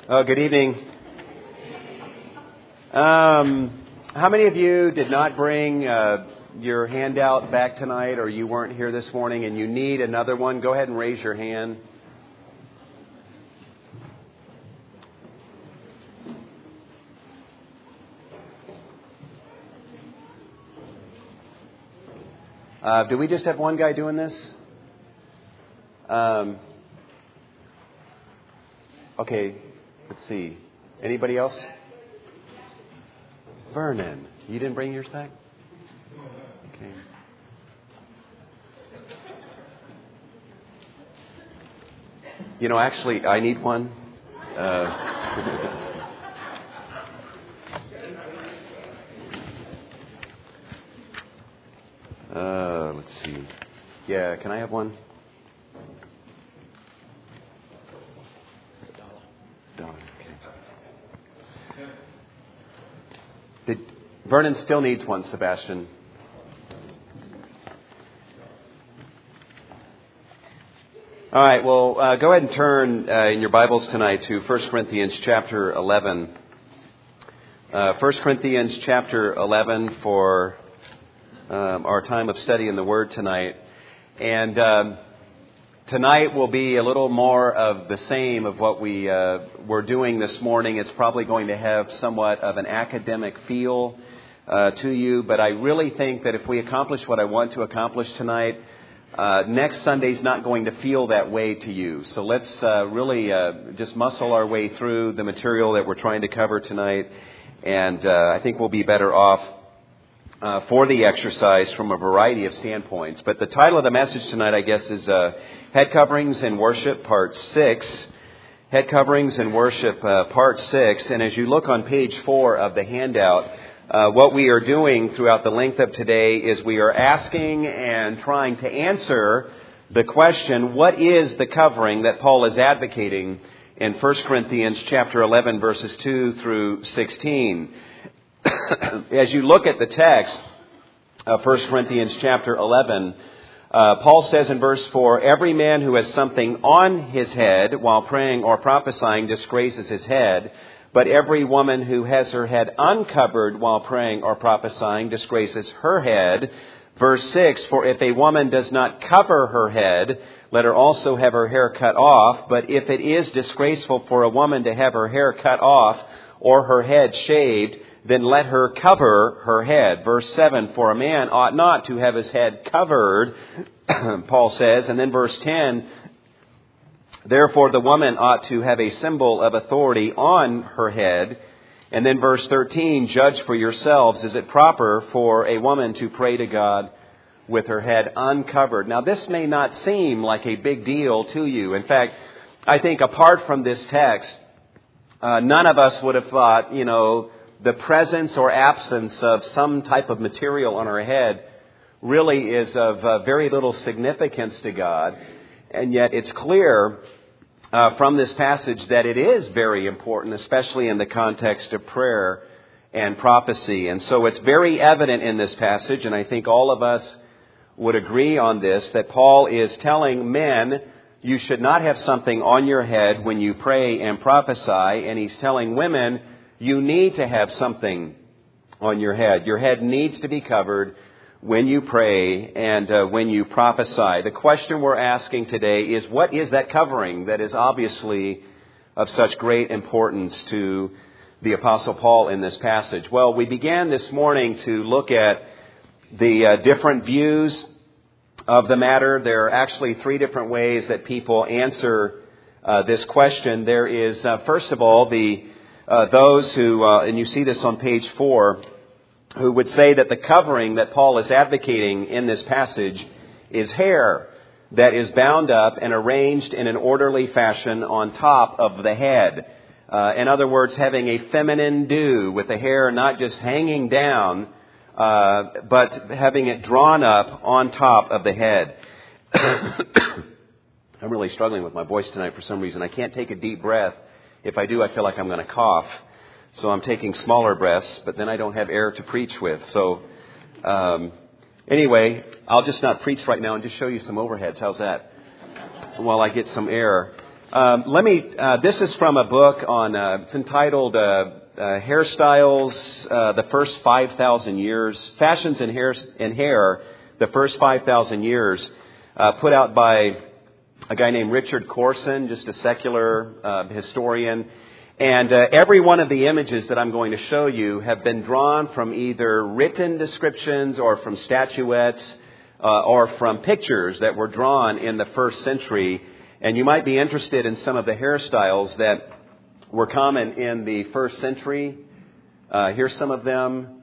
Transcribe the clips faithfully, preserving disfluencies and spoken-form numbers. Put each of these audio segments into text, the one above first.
Oh, good evening. Um, how many of you did not bring uh, your handout back tonight, or you weren't here this morning and you need another one? Go ahead and raise your hand. Uh, do we just have one guy doing this? Um, okay, let's see. Anybody else? Vernon, you didn't bring yours back? Okay. You know, actually, I need one. Uh, uh, let's see. Yeah, can I have one? Did, Vernon still needs one, Sebastian. All right, well, uh, go ahead and turn uh, in your Bibles tonight to First Corinthians chapter eleven. Uh, First Corinthians chapter eleven for um, our time of study in the Word tonight. And um, tonight will be a little more of the same of what we uh, were doing this morning. It's probably going to have somewhat of an academic feel uh, to you, but I really think that if we accomplish what I want to accomplish tonight, uh, next Sunday's not going to feel that way to you. So let's uh, really uh, just muscle our way through the material that we're trying to cover tonight, and uh, I think we'll be better off Uh, for the exercise from a variety of standpoints. But the title of the message tonight, I guess, is uh, Head Coverings and Worship, Part six. Head Coverings and Worship, uh, Part six. And as you look on page four of the handout, uh, what we are doing throughout the length of today is we are asking and trying to answer the question, what is the covering that Paul is advocating in First Corinthians chapter eleven, verses two through sixteen. As you look at the text of First Corinthians chapter eleven, uh, Paul says in verse four, every man who has something on his head while praying or prophesying disgraces his head, but every woman who has her head uncovered while praying or prophesying disgraces her head. Verse six, for if a woman does not cover her head, let her also have her hair cut off. But if it is disgraceful for a woman to have her hair cut off or her head shaved, then let her cover her head. Verse seven, for a man ought not to have his head covered, Paul says. And then verse ten, therefore the woman ought to have a symbol of authority on her head. And then verse thirteen, judge for yourselves, is it proper for a woman to pray to God with her head uncovered? Now this may not seem like a big deal to you. In fact, I think apart from this text, uh, none of us would have thought, you know, the presence or absence of some type of material on our head really is of uh, very little significance to God. And yet it's clear uh, from this passage that it is very important, especially in the context of prayer and prophecy. And so it's very evident in this passage, and I think all of us would agree on this, that Paul is telling men, you should not have something on your head when you pray and prophesy. And he's telling women, you need to have something on your head. Your head needs to be covered when you pray and uh, when you prophesy. The question we're asking today is, what is that covering that is obviously of such great importance to the Apostle Paul in this passage? Well, we began this morning to look at the uh, different views of the matter. There are actually three different ways that people answer uh, this question. There is, uh, first of all, the Uh, those who, uh, and you see this on page four, who would say that the covering that Paul is advocating in this passage is hair that is bound up and arranged in an orderly fashion on top of the head. Uh, in other words, having a feminine do with the hair not just hanging down, uh, but having it drawn up on top of the head. I'm really struggling with my voice tonight for some reason. I can't take a deep breath. If I do, I feel like I'm going to cough. So I'm taking smaller breaths, but then I don't have air to preach with. So um, anyway, I'll just not preach right now and just show you some overheads. How's that? While I get some air. Um, let me, uh, this is from a book on, uh, it's entitled uh, uh, Hairstyles, uh, the First five thousand Years, Fashions in Hair, in Hair, the First five thousand Years, uh, put out by a guy named Richard Corson, just a secular uh, historian. And uh, every one of the images that I'm going to show you have been drawn from either written descriptions or from statuettes uh, or from pictures that were drawn in the first century. And you might be interested in some of the hairstyles that were common in the first century. Uh, here's some of them.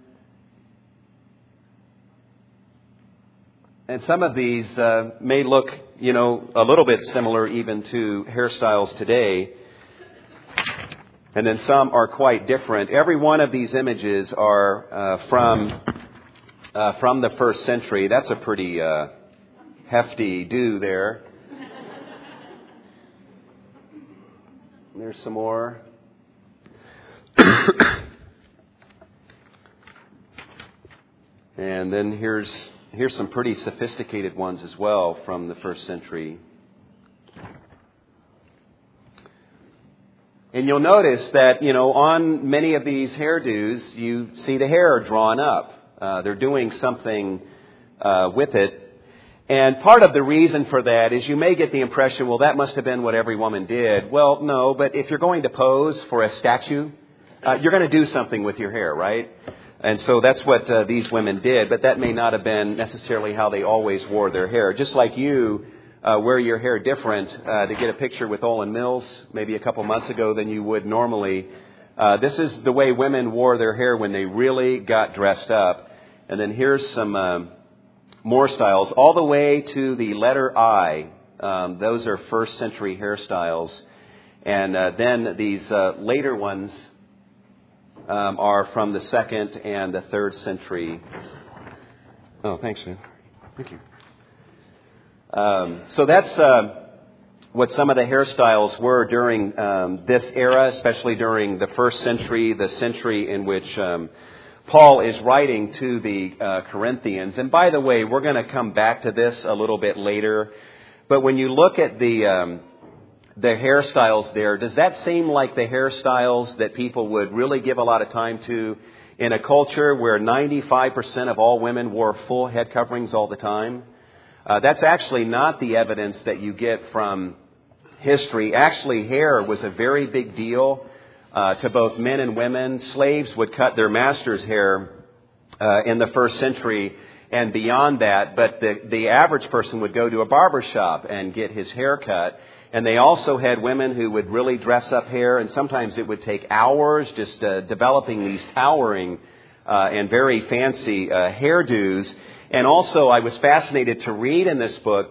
And some of these uh, may look, you know, a little bit similar even to hairstyles today. And then some are quite different. Every one of these images are uh, from uh, from the first century. That's a pretty uh, hefty do there. There's some more. And then here's here's some pretty sophisticated ones as well from the first century. And you'll notice that, you know, on many of these hairdos, you see the hair drawn up. Uh, they're doing something uh, with it. And part of the reason for that is you may get the impression, well, that must have been what every woman did. Well, no, but if you're going to pose for a statue, uh, you're going to do something with your hair, right? And so that's what uh, these women did, but that may not have been necessarily how they always wore their hair. Just like you uh, wear your hair different uh, to get a picture with Olin Mills maybe a couple months ago than you would normally. Uh, this is the way women wore their hair when they really got dressed up. And then here's some um, more styles, all the way to the letter I. Um, those are first century hairstyles. And uh, then these uh, later ones um, are from the second and the third century. Oh, thanks, man. Thank you. Um, so that's uh, what some of the hairstyles were during um, this era, especially during the first century, the century in which um, Paul is writing to the uh, Corinthians. And by the way, we're going to come back to this a little bit later. But when you look at the um, the hairstyles there, does that seem like the hairstyles that people would really give a lot of time to in a culture where ninety-five percent of all women wore full head coverings all the time? Uh, that's actually not the evidence that you get from history. Actually, hair was a very big deal uh, to both men and women. Slaves would cut their master's hair uh, in the first century and beyond that. But the, the average person would go to a barber shop and get his hair cut. And they also had women who would really dress up hair. And sometimes it would take hours just uh, developing these towering uh, and very fancy uh, hairdos. And also, I was fascinated to read in this book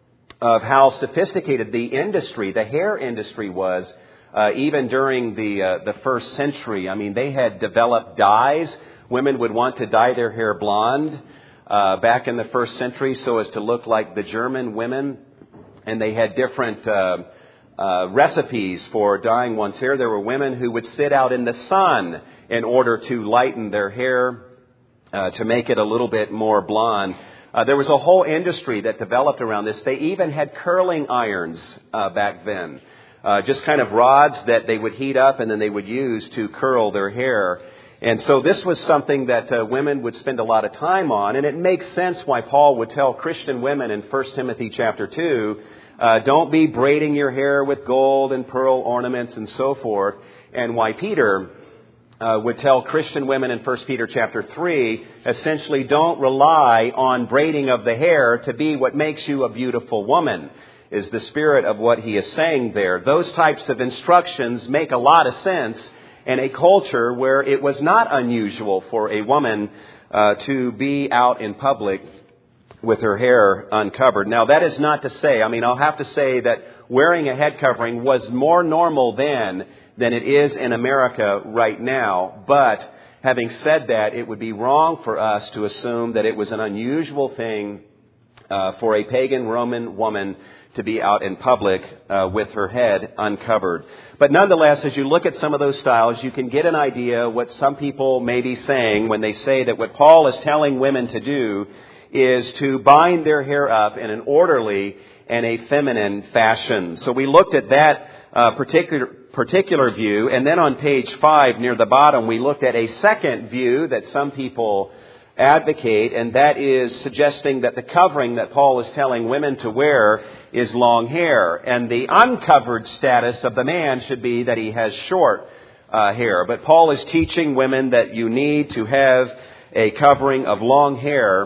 of how sophisticated the industry, the hair industry was, uh, even during the uh, the first century. I mean, they had developed dyes. Women would want to dye their hair blonde uh, back in the first century so as to look like the German women. And they had different uh, uh, recipes for dyeing one's hair. There were women who would sit out in the sun in order to lighten their hair, Uh, to make it a little bit more blonde. Uh, there was a whole industry that developed around this. They even had curling irons uh, back then. Uh, just kind of rods that they would heat up and then they would use to curl their hair. And so this was something that uh, women would spend a lot of time on. And it makes sense why Paul would tell Christian women in First Timothy chapter two, uh, don't be braiding your hair with gold and pearl ornaments and so forth. And why Peter Uh, would tell Christian women in First Peter chapter three, essentially don't rely on braiding of the hair to be what makes you a beautiful woman, is the spirit of what he is saying there. Those types of instructions make a lot of sense in a culture where it was not unusual for a woman uh, to be out in public with her hair uncovered. Now, that is not to say, I mean, I'll have to say that wearing a head covering was more normal then than it is in America right now. But having said that, it would be wrong for us to assume that it was an unusual thing uh, for a pagan Roman woman to be out in public uh, with her head uncovered. But nonetheless, as you look at some of those styles, you can get an idea what some people may be saying when they say that what Paul is telling women to do is to bind their hair up in an orderly and a feminine fashion. So we looked at that uh, particular particular view, and then on page five near the bottom we looked at a second view that some people advocate, and that is suggesting that the covering that Paul is telling women to wear is long hair, and the uncovered status of the man should be that he has short uh, hair. But Paul is teaching women that you need to have a covering of long hair,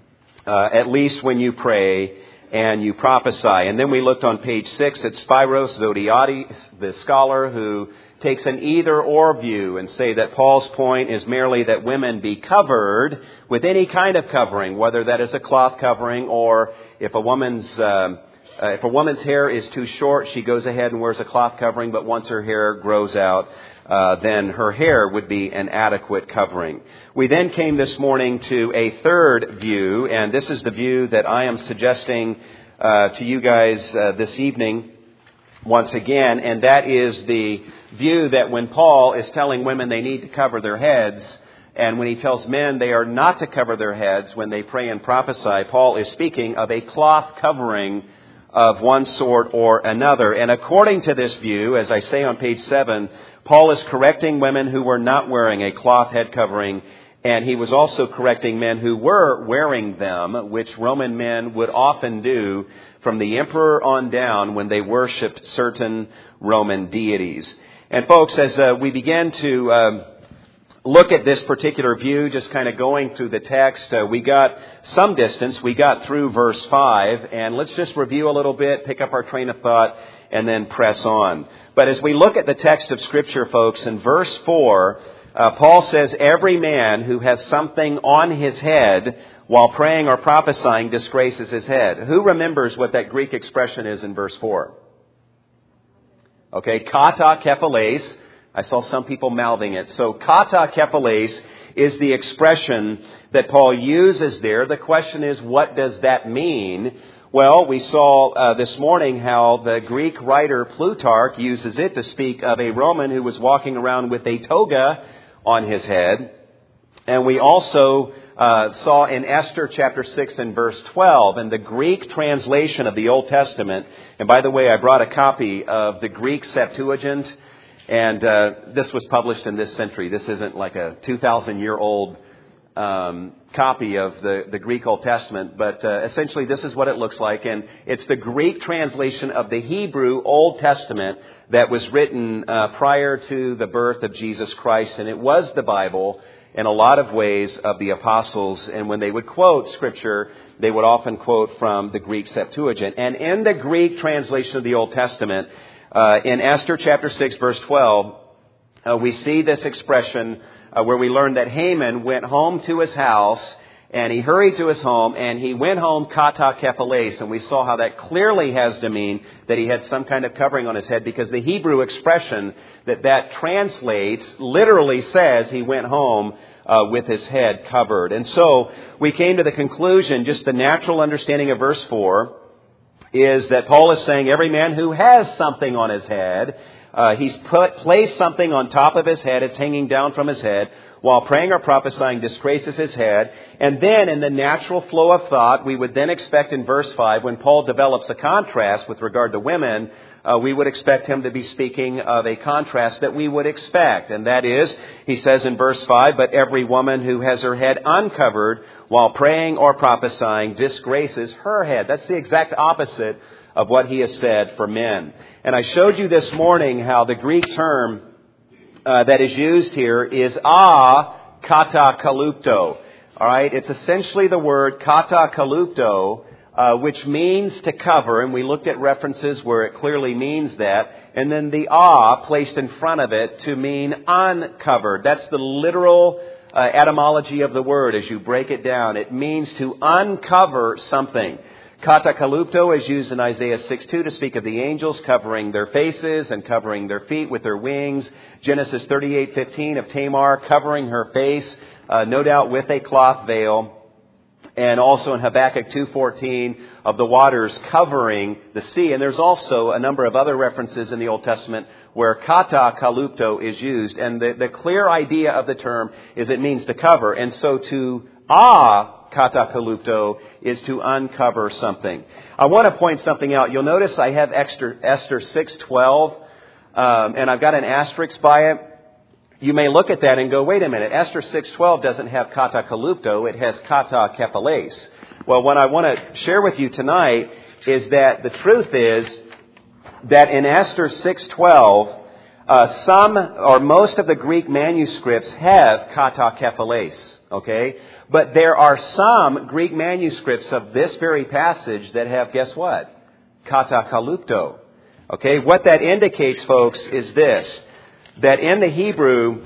uh, at least when you pray and you prophesy. And then we looked on page six at Spiros Zodhiates, the scholar who takes an either-or view and say that Paul's point is merely that women be covered with any kind of covering, whether that is a cloth covering or if a woman's um, uh, if a woman's hair is too short, she goes ahead and wears a cloth covering, but once her hair grows out, uh, then her hair would be an adequate covering. We then came this morning to a third view, and this is the view that I am suggesting uh, to you guys uh, this evening once again, and that is the view that when Paul is telling women they need to cover their heads, and when he tells men they are not to cover their heads when they pray and prophesy, Paul is speaking of a cloth covering of one sort or another. And according to this view, as I say on page seven, Paul is correcting women who were not wearing a cloth head covering, and he was also correcting men who were wearing them, which Roman men would often do from the emperor on down when they worshipped certain Roman deities. And folks, as uh, we began to um, look at this particular view, just kind of going through the text, uh, we got some distance. We got through verse five, and let's just review a little bit, pick up our train of thought, and then press on. But as we look at the text of Scripture, folks, in verse four, uh, Paul says, every man who has something on his head while praying or prophesying disgraces his head. Who remembers what that Greek expression is in verse four? Okay, kata kephales. I saw some people mouthing it. So kata kephales is the expression that Paul uses there. The question is, what does that mean? Well, we saw uh, this morning how the Greek writer Plutarch uses it to speak of a Roman who was walking around with a toga on his head. And we also uh, saw in Esther chapter six and verse twelve, in the Greek translation of the Old Testament. And by the way, I brought a copy of the Greek Septuagint, and uh, this was published in this century. This isn't like a two thousand year old um, copy of the, the Greek Old Testament, but uh, essentially this is what it looks like. And it's the Greek translation of the Hebrew Old Testament that was written uh, prior to the birth of Jesus Christ. And it was the Bible in a lot of ways of the apostles. And when they would quote Scripture, they would often quote from the Greek Septuagint. And in the Greek translation of the Old Testament, uh, in Esther chapter six, verse twelve, uh, we see this expression uh, where we learn that Haman went home to his house, and he hurried to his home, and he went home kata kephales. And we saw how that clearly has to mean that he had some kind of covering on his head, because the Hebrew expression that that translates literally says he went home uh, with his head covered. And so we came to the conclusion, just the natural understanding of verse four, is that Paul is saying every man who has something on his head, uh, he's put placed something on top of his head, it's hanging down from his head, while praying or prophesying disgraces his head. And then in the natural flow of thought, we would then expect in verse five, when Paul develops a contrast with regard to women, uh, we would expect him to be speaking of a contrast that we would expect. And that is, he says in verse five, but every woman who has her head uncovered while praying or prophesying disgraces her head. That's the exact opposite of what he has said for men. And I showed you this morning how the Greek term Uh, that is used here is a kata kalupto. All right, it's essentially the word kata kalupto, uh, which means to cover, and we looked at references where it clearly means that, and then the a placed in front of it to mean uncovered. That's the literal uh, etymology of the word as you break it down. It means to uncover something. Kata kalupto is used in Isaiah six two to speak of the angels covering their faces and covering their feet with their wings. Genesis thirty-eight fifteen of Tamar covering her face, uh, no doubt with a cloth veil. And also in Habakkuk two fourteen of the waters covering the sea. And there's also a number of other references in the Old Testament where kata kalupto is used. And the, the clear idea of the term is it means to cover. And so to ah katakalupto is to uncover something. I want to point something out. You'll notice I have Esther, Esther six twelve, um, and I've got an asterisk by it. You may look at that and go, wait a minute, Esther six twelve doesn't have katakalupto, it has katakephales. Well, what I want to share with you tonight is that the truth is that in Esther six twelve, uh, some or most of the Greek manuscripts have katakephales, okay? But there are some Greek manuscripts of this very passage that have, guess what? Katakalupto. Okay, what that indicates, folks, is this, that in the Hebrew,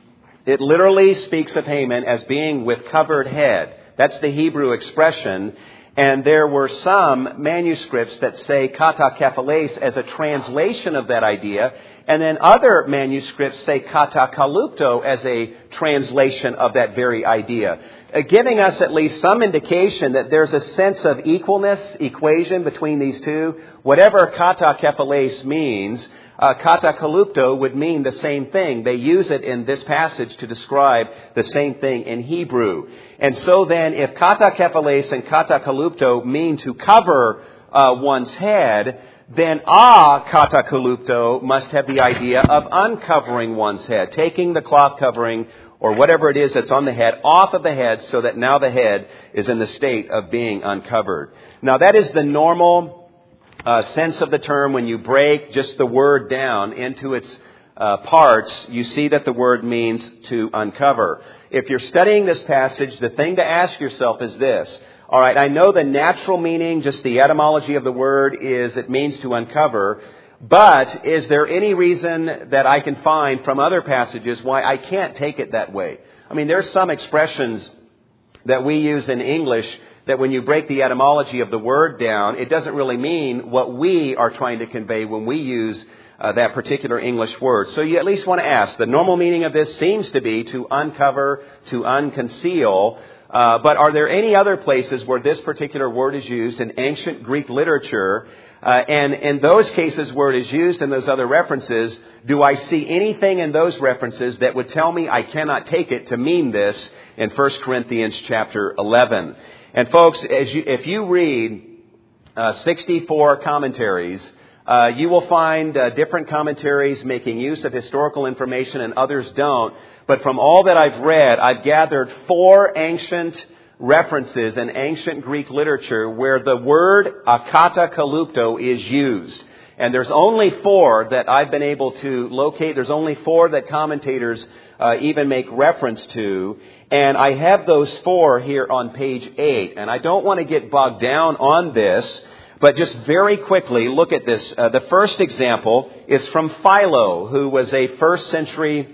it literally speaks of Haman as being with covered head. That's the Hebrew expression. And there were some manuscripts that say katakephales as a translation of that idea. And then other manuscripts say katakalupto as a translation of that very idea, uh, giving us at least some indication that there's a sense of equalness, equation between these two. Whatever katakephales means, uh, katakalupto would mean the same thing. They use it in this passage to describe the same thing in Hebrew. And so then, if katakephales and katakalupto mean to cover uh, one's head, then a katakalupto must have the idea of uncovering one's head, taking the cloth covering or whatever it is that's on the head off of the head so that now the head is in the state of being uncovered. Now that is the normal uh, sense of the term. When you break just the word down into its uh, parts, you see that the word means to uncover. If you're studying this passage, the thing to ask yourself is this. All right, I know the natural meaning, just the etymology of the word is it means to uncover. But is there any reason that I can find from other passages why I can't take it that way? I mean, there's some expressions that we use in English that when you break the etymology of the word down, it doesn't really mean what we are trying to convey when we use uh, that particular English word. So you at least want to ask. The normal meaning of this seems to be to uncover, to unconceal. Uh, but are there any other places where this particular word is used in ancient Greek literature? Uh, and in those cases where it is used in those other references, do I see anything in those references that would tell me I cannot take it to mean this in First Corinthians chapter eleven? And folks, as you, if you read uh, sixty-four commentaries, uh, you will find uh, different commentaries making use of historical information and others don't. But from all that I've read, I've gathered four ancient references in ancient Greek literature where the word katakalupto is used. And there's only four that I've been able to locate. There's only four that commentators uh, even make reference to. And I have those four here on page eight. And I don't want to get bogged down on this, but just very quickly look at this. Uh, the first example is from Philo, who was a first century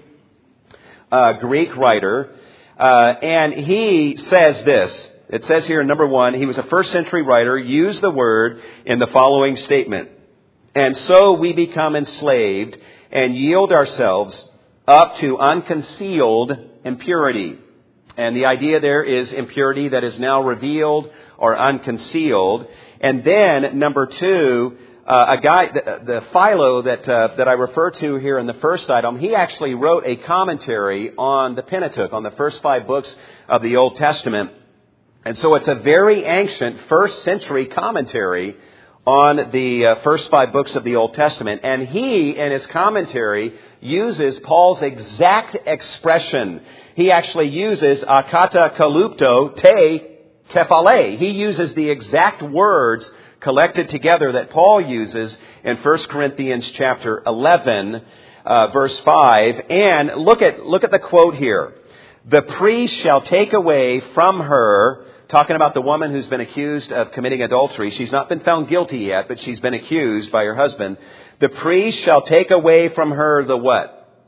Uh, Greek writer, uh, and he says this. It says here in number one, he was a first century writer, used the word in the following statement. And so we become enslaved and yield ourselves up to unconcealed impurity. And the idea there is impurity that is now revealed or unconcealed. And then number two, Uh, a guy, the, the Philo that uh, that I refer to here in the first item, he actually wrote a commentary on the Pentateuch, on the first five books of the Old Testament. And so it's a very ancient first century commentary on the uh, first five books of the Old Testament. And he, in his commentary, uses Paul's exact expression. He actually uses katakalupto te kephale. He uses the exact words collected together that Paul uses in First Corinthians chapter eleven, uh, verse five. And look at look at the quote here. The priest shall take away from her, talking about the woman who's been accused of committing adultery. She's not been found guilty yet, but she's been accused by her husband. The priest shall take away from her the what?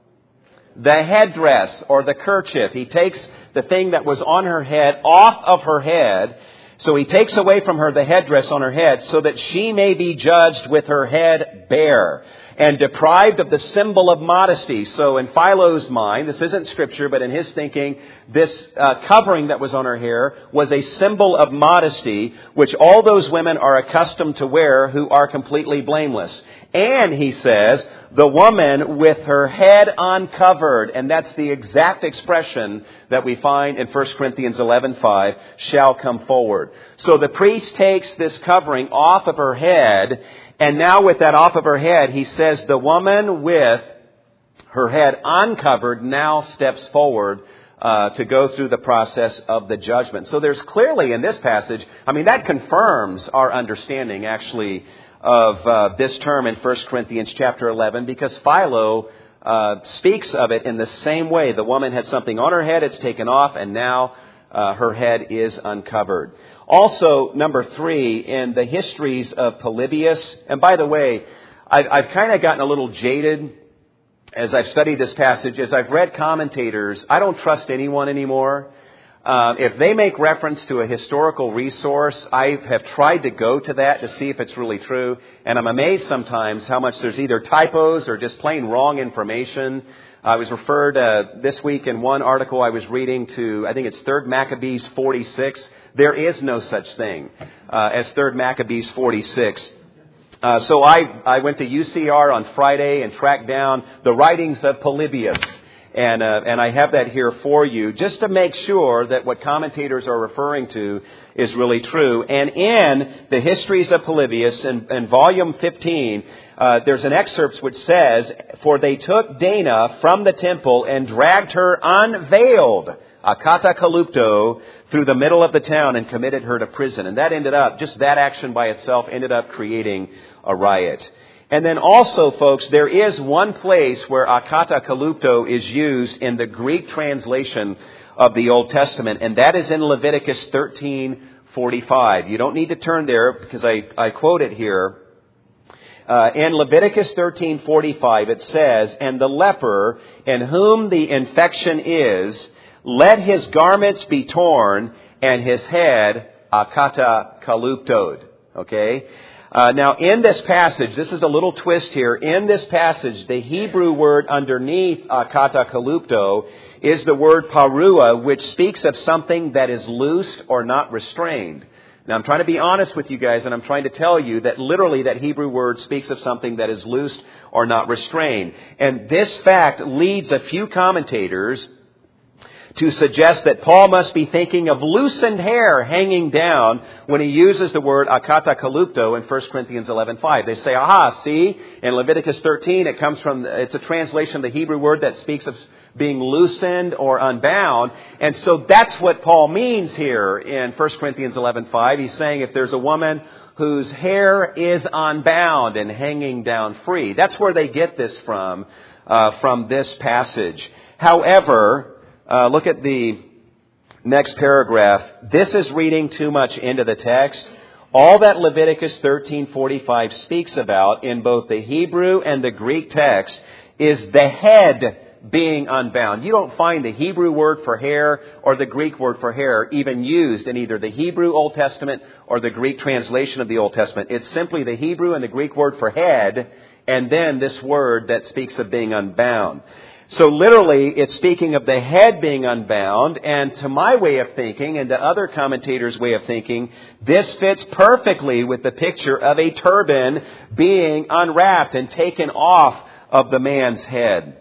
The headdress or the kerchief. He takes the thing that was on her head off of her head. So he takes away from her the headdress on her head so that she may be judged with her head bare and deprived of the symbol of modesty. So in Philo's mind, this isn't scripture, but in his thinking, this uh, covering that was on her hair was a symbol of modesty, which all those women are accustomed to wear who are completely blameless. And he says, the woman with her head uncovered, and that's the exact expression that we find in First Corinthians eleven five, shall come forward. So the priest takes this covering off of her head, and now with that off of her head, he says the woman with her head uncovered now steps forward uh, to go through the process of the judgment. So there's clearly in this passage, I mean, that confirms our understanding actually of uh, this term in First Corinthians chapter eleven, because Philo uh, speaks of it in the same way. The woman had something on her head, it's taken off, and now uh, her head is uncovered. Also, number three, in the histories of Polybius, and by the way, I've, I've kind of gotten a little jaded as I've studied this passage, as I've read commentators. I don't trust anyone anymore. Uh, if they make reference to a historical resource, I have tried to go to that to see if it's really true. And I'm amazed sometimes how much there's either typos or just plain wrong information. I was referred uh, this week in one article I was reading to, I think it's Third Maccabees forty-six. There is no such thing uh, as Third Maccabees forty-six. Uh, so I, I went to U C R on Friday and tracked down the writings of Polybius. And, uh, and I have that here for you just to make sure that what commentators are referring to is really true. And in the Histories of Polybius, in, in volume fifteen, uh, there's an excerpt which says, "For they took Dana from the temple and dragged her unveiled, akata kalupto, through the middle of the town and committed her to prison." And that ended up, just that action by itself ended up creating a riot. And then also, folks, there is one place where akata kalupto is used in the Greek translation of the Old Testament, and that is in Leviticus thirteen forty-five. You don't need to turn there because I, I quote it here. Uh, in Leviticus thirteen forty-five, it says, "And the leper in whom the infection is, let his garments be torn and his head akata kaluptod." Okay? Uh, now, in this passage, this is a little twist here. In this passage, the Hebrew word underneath akata kalupto is the word parua, which speaks of something that is loosed or not restrained. Now, I'm trying to be honest with you guys, and I'm trying to tell you that literally that Hebrew word speaks of something that is loosed or not restrained. And this fact leads a few commentators to suggest that Paul must be thinking of loosened hair hanging down when he uses the word akata kalupto in First Corinthians eleven five. They say, aha, see, in Leviticus thirteen, it comes from, it's a translation of the Hebrew word that speaks of being loosened or unbound. And so that's what Paul means here in First Corinthians eleven five. He's saying if there's a woman whose hair is unbound and hanging down free, that's where they get this from, uh, from this passage. However, Uh, look at the next paragraph. This is reading too much into the text. All that Leviticus thirteen forty-five speaks about in both the Hebrew and the Greek text is the head being unbound. You don't find the Hebrew word for hair or the Greek word for hair even used in either the Hebrew Old Testament or the Greek translation of the Old Testament. It's simply the Hebrew and the Greek word for head, and then this word that speaks of being unbound. So literally, it's speaking of the head being unbound, and to my way of thinking, and to other commentators' way of thinking, this fits perfectly with the picture of a turban being unwrapped and taken off of the man's head.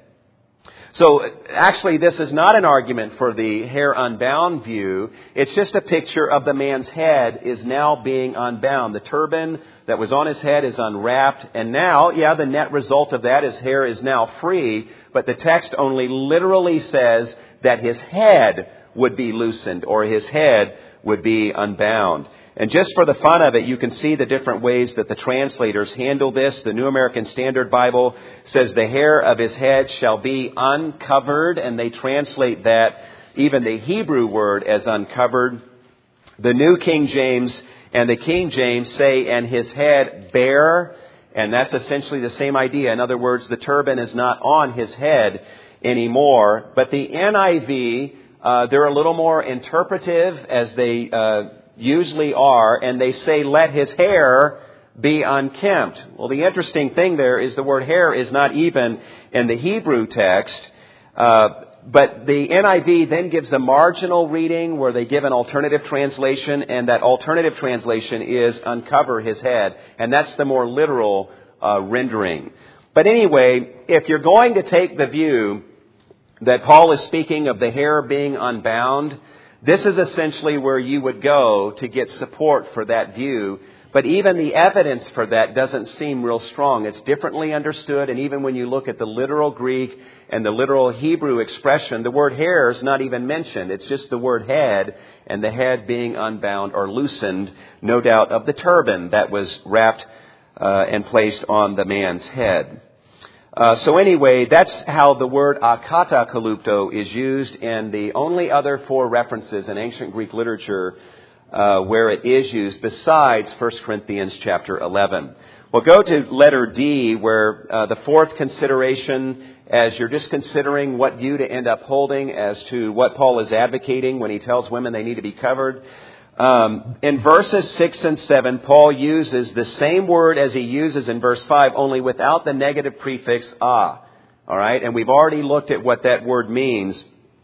So actually, this is not an argument for the hair unbound view. It's just a picture of the man's head is now being unbound. The turban that was on his head is unwrapped. And now, yeah, the net result of that is hair is now free. But the text only literally says that his head would be loosened or his head would be unbound. And just for the fun of it, you can see the different ways that the translators handle this. The New American Standard Bible says the hair of his head shall be uncovered, and they translate that, even the Hebrew word, as uncovered. The New King James and the King James say, and his head bare, and that's essentially the same idea. In other words, the turban is not on his head anymore. But the N I V, uh, they're a little more interpretive, as they uh usually are, and they say, let his hair be unkempt. Well, the interesting thing there is the word hair is not even in the Hebrew text, uh, but the N I V then gives a marginal reading where they give an alternative translation, and that alternative translation is uncover his head, and that's the more literal uh, rendering. But anyway, if you're going to take the view that Paul is speaking of the hair being unbound, this is essentially where you would go to get support for that view. But even the evidence for that doesn't seem real strong. It's differently understood, and even when you look at the literal Greek and the literal Hebrew expression, the word hair is not even mentioned. It's just the word head, and the head being unbound or loosened, no doubt of the turban that was wrapped uh, and placed on the man's head. Uh, so anyway, that's how the word akatakalupto is used, and the only other four references in ancient Greek literature uh, where it is used besides First Corinthians chapter eleven. We'll go to letter D, where uh, the fourth consideration, as you're just considering what view to end up holding as to what Paul is advocating when he tells women they need to be covered. Um, in verses six and seven, Paul uses the same word as he uses in verse five, only without the negative prefix ah. All right, and we've already looked at what that word means.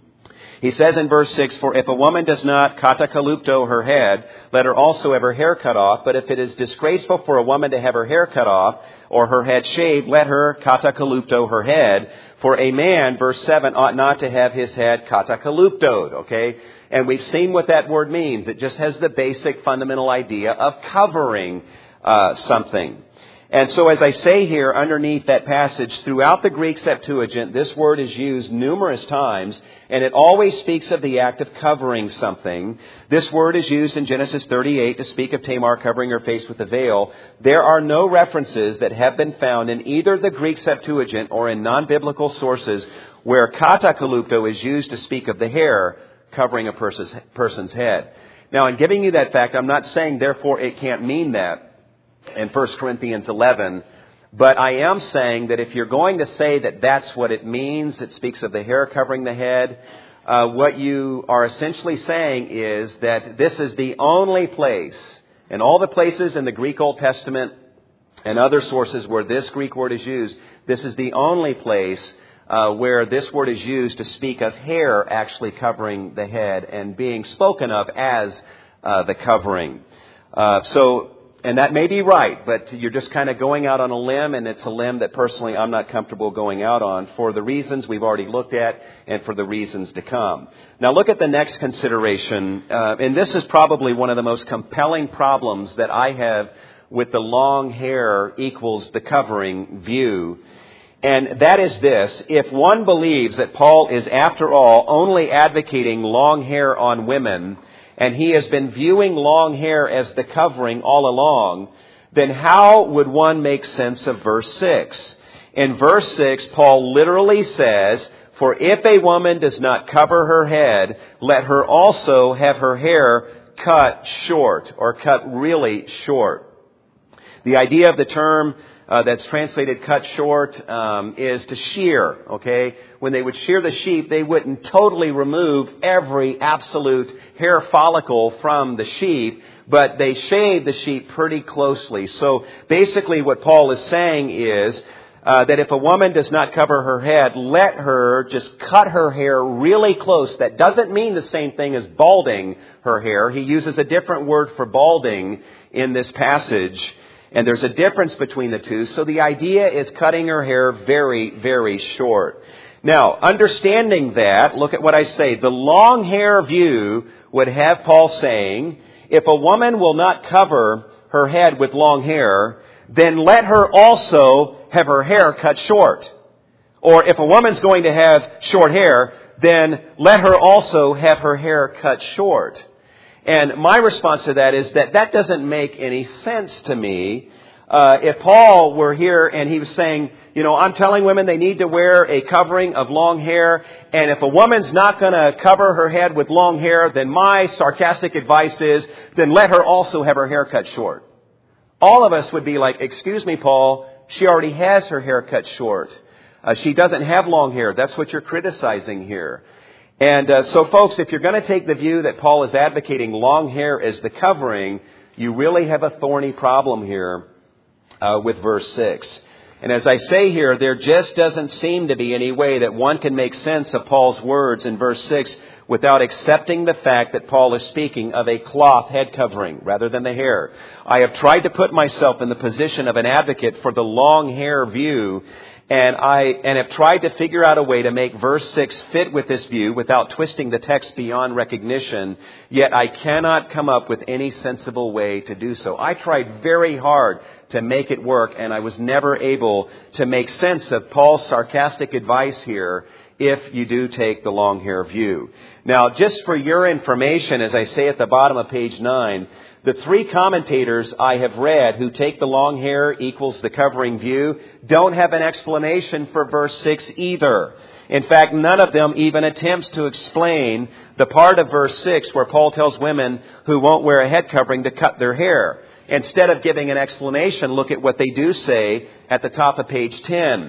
He says in verse six, for if a woman does not katakalupto her head, let her also have her hair cut off. But if it is disgraceful for a woman to have her hair cut off or her head shaved, let her katakalupto her head. For a man, verse seven, ought not to have his head katakaluptoed, okay? And we've seen what that word means. It just has the basic fundamental idea of covering uh, something. And so as I say here underneath that passage, throughout the Greek Septuagint, this word is used numerous times, and it always speaks of the act of covering something. This word is used in Genesis thirty-eight to speak of Tamar covering her face with a veil. There are no references that have been found in either the Greek Septuagint or in non-biblical sources where katakalupto is used to speak of the hair covering a person's, person's head. Now, in giving you that fact, I'm not saying, therefore, it can't mean that in First Corinthians eleven. But I am saying that if you're going to say that that's what it means, it speaks of the hair covering the head, uh, what you are essentially saying is that this is the only place, in all the places in the Greek Old Testament and other sources where this Greek word is used, this is the only place Uh, where this word is used to speak of hair actually covering the head and being spoken of as uh, the covering. Uh, so, and that may be right, but you're just kind of going out on a limb, and it's a limb that personally I'm not comfortable going out on for the reasons we've already looked at and for the reasons to come. Now look at the next consideration, uh, and this is probably one of the most compelling problems that I have with the long hair equals the covering view. And that is this: if one believes that Paul is, after all, only advocating long hair on women, and he has been viewing long hair as the covering all along, then how would one make sense of verse six? In verse six, Paul literally says, for if a woman does not cover her head, let her also have her hair cut short, or cut really short. The idea of the term Uh, that's translated cut short um, is to shear, okay? When they would shear the sheep, they wouldn't totally remove every absolute hair follicle from the sheep, but they shaved the sheep pretty closely. So basically what Paul is saying is uh, that if a woman does not cover her head, let her just cut her hair really close. That doesn't mean the same thing as balding her hair. He uses a different word for balding in this passage. And there's a difference between the two. So the idea is cutting her hair very, very short. Now, understanding that, look at what I say. The long hair view would have Paul saying, if a woman will not cover her head with long hair, then let her also have her hair cut short. Or if a woman's going to have short hair, then let her also have her hair cut short. And my response to that is that that doesn't make any sense to me. Uh, if Paul were here and he was saying, you know, I'm telling women they need to wear a covering of long hair, and if a woman's not going to cover her head with long hair, then my sarcastic advice is, then let her also have her hair cut short. All of us would be like, excuse me, Paul, she already has her hair cut short. Uh, she doesn't have long hair. That's what you're criticizing here. And uh, so, folks, if you're going to take the view that Paul is advocating long hair as the covering, you really have a thorny problem here uh, with verse six. And as I say here, there just doesn't seem to be any way that one can make sense of Paul's words in verse six without accepting the fact that Paul is speaking of a cloth head covering rather than the hair. I have tried to put myself in the position of an advocate for the long hair view, and I and have tried to figure out a way to make verse six fit with this view without twisting the text beyond recognition, yet I cannot come up with any sensible way to do so. I tried very hard to make it work, and I was never able to make sense of Paul's sarcastic advice here if you do take the long hair view. Now, just for your information, as I say at the bottom of page nine, the three commentators I have read who take the long hair equals the covering view don't have an explanation for verse six either. In fact, none of them even attempts to explain the part of verse six where Paul tells women who won't wear a head covering to cut their hair. Instead of giving an explanation, look at what they do say at the top of page ten.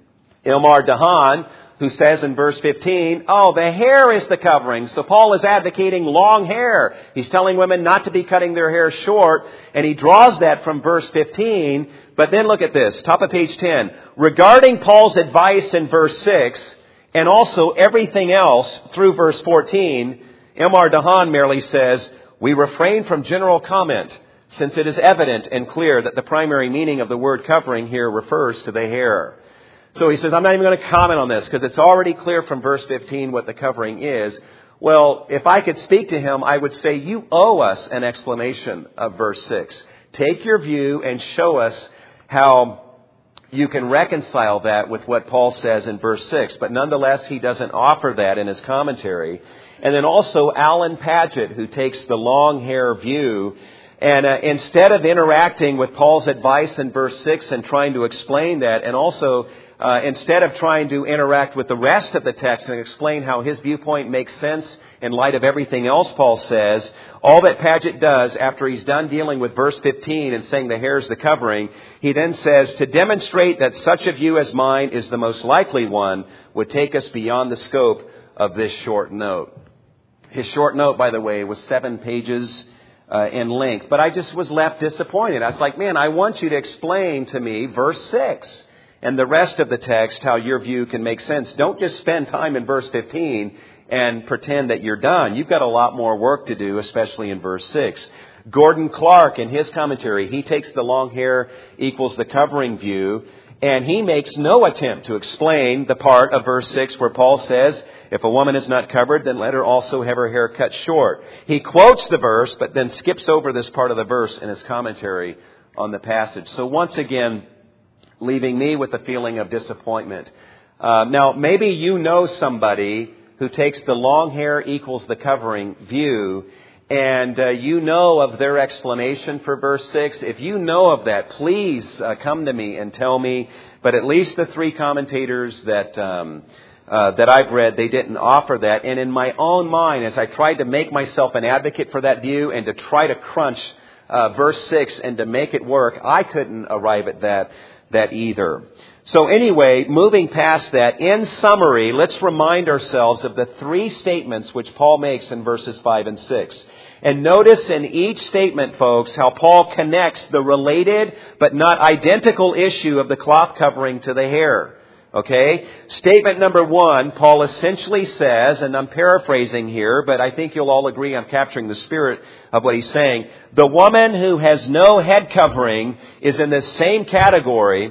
Ilmar Dahan, who says in verse fifteen, oh, the hair is the covering. So Paul is advocating long hair. He's telling women not to be cutting their hair short, and he draws that from verse fifteen. But then look at this, top of page ten. Regarding Paul's advice in verse six, and also everything else through verse fourteen, Ilmar Dahan merely says, we refrain from general comment, since it is evident and clear that the primary meaning of the word covering here refers to the hair. So he says, I'm not even going to comment on this because it's already clear from verse fifteen what the covering is. Well, if I could speak to him, I would say, you owe us an explanation of verse six. Take your view and show us how you can reconcile that with what Paul says in verse six. But nonetheless, he doesn't offer that in his commentary. And then also Alan Paget, who takes the long hair view. And uh, instead of interacting with Paul's advice in verse six and trying to explain that, and also uh, instead of trying to interact with the rest of the text and explain how his viewpoint makes sense in light of everything else Paul says, all that Paget does after he's done dealing with verse fifteen and saying the hair is the covering, he then says, to demonstrate that such a view as mine is the most likely one would take us beyond the scope of this short note. His short note, by the way, was seven pages Uh, in length. But I just was left disappointed. I was like, man, I want you to explain to me verse six and the rest of the text, how your view can make sense. Don't just spend time in verse fifteen and pretend that you're done. You've got a lot more work to do, especially in verse six. Gordon Clark, in his commentary, he takes the long hair equals the covering view, and he makes no attempt to explain the part of verse six where Paul says, if a woman is not covered, then let her also have her hair cut short. He quotes the verse, but then skips over this part of the verse in his commentary on the passage. So once again, leaving me with a feeling of disappointment. Uh, now, maybe you know somebody who takes the long hair equals the covering view, and uh, you know of their explanation for verse six. If you know of that, please uh, come to me and tell me. But at least the three commentators that um, uh, that I've read, they didn't offer that. And in my own mind, as I tried to make myself an advocate for that view and to try to crunch uh, verse six and to make it work, I couldn't arrive at that that either. So anyway, moving past that, in summary, let's remind ourselves of the three statements which Paul makes in verses five and six. And notice in each statement, folks, how Paul connects the related but not identical issue of the cloth covering to the hair. Okay? Statement number one, Paul essentially says, and I'm paraphrasing here, but I think you'll all agree I'm capturing the spirit of what he's saying. The woman who has no head covering is in the same category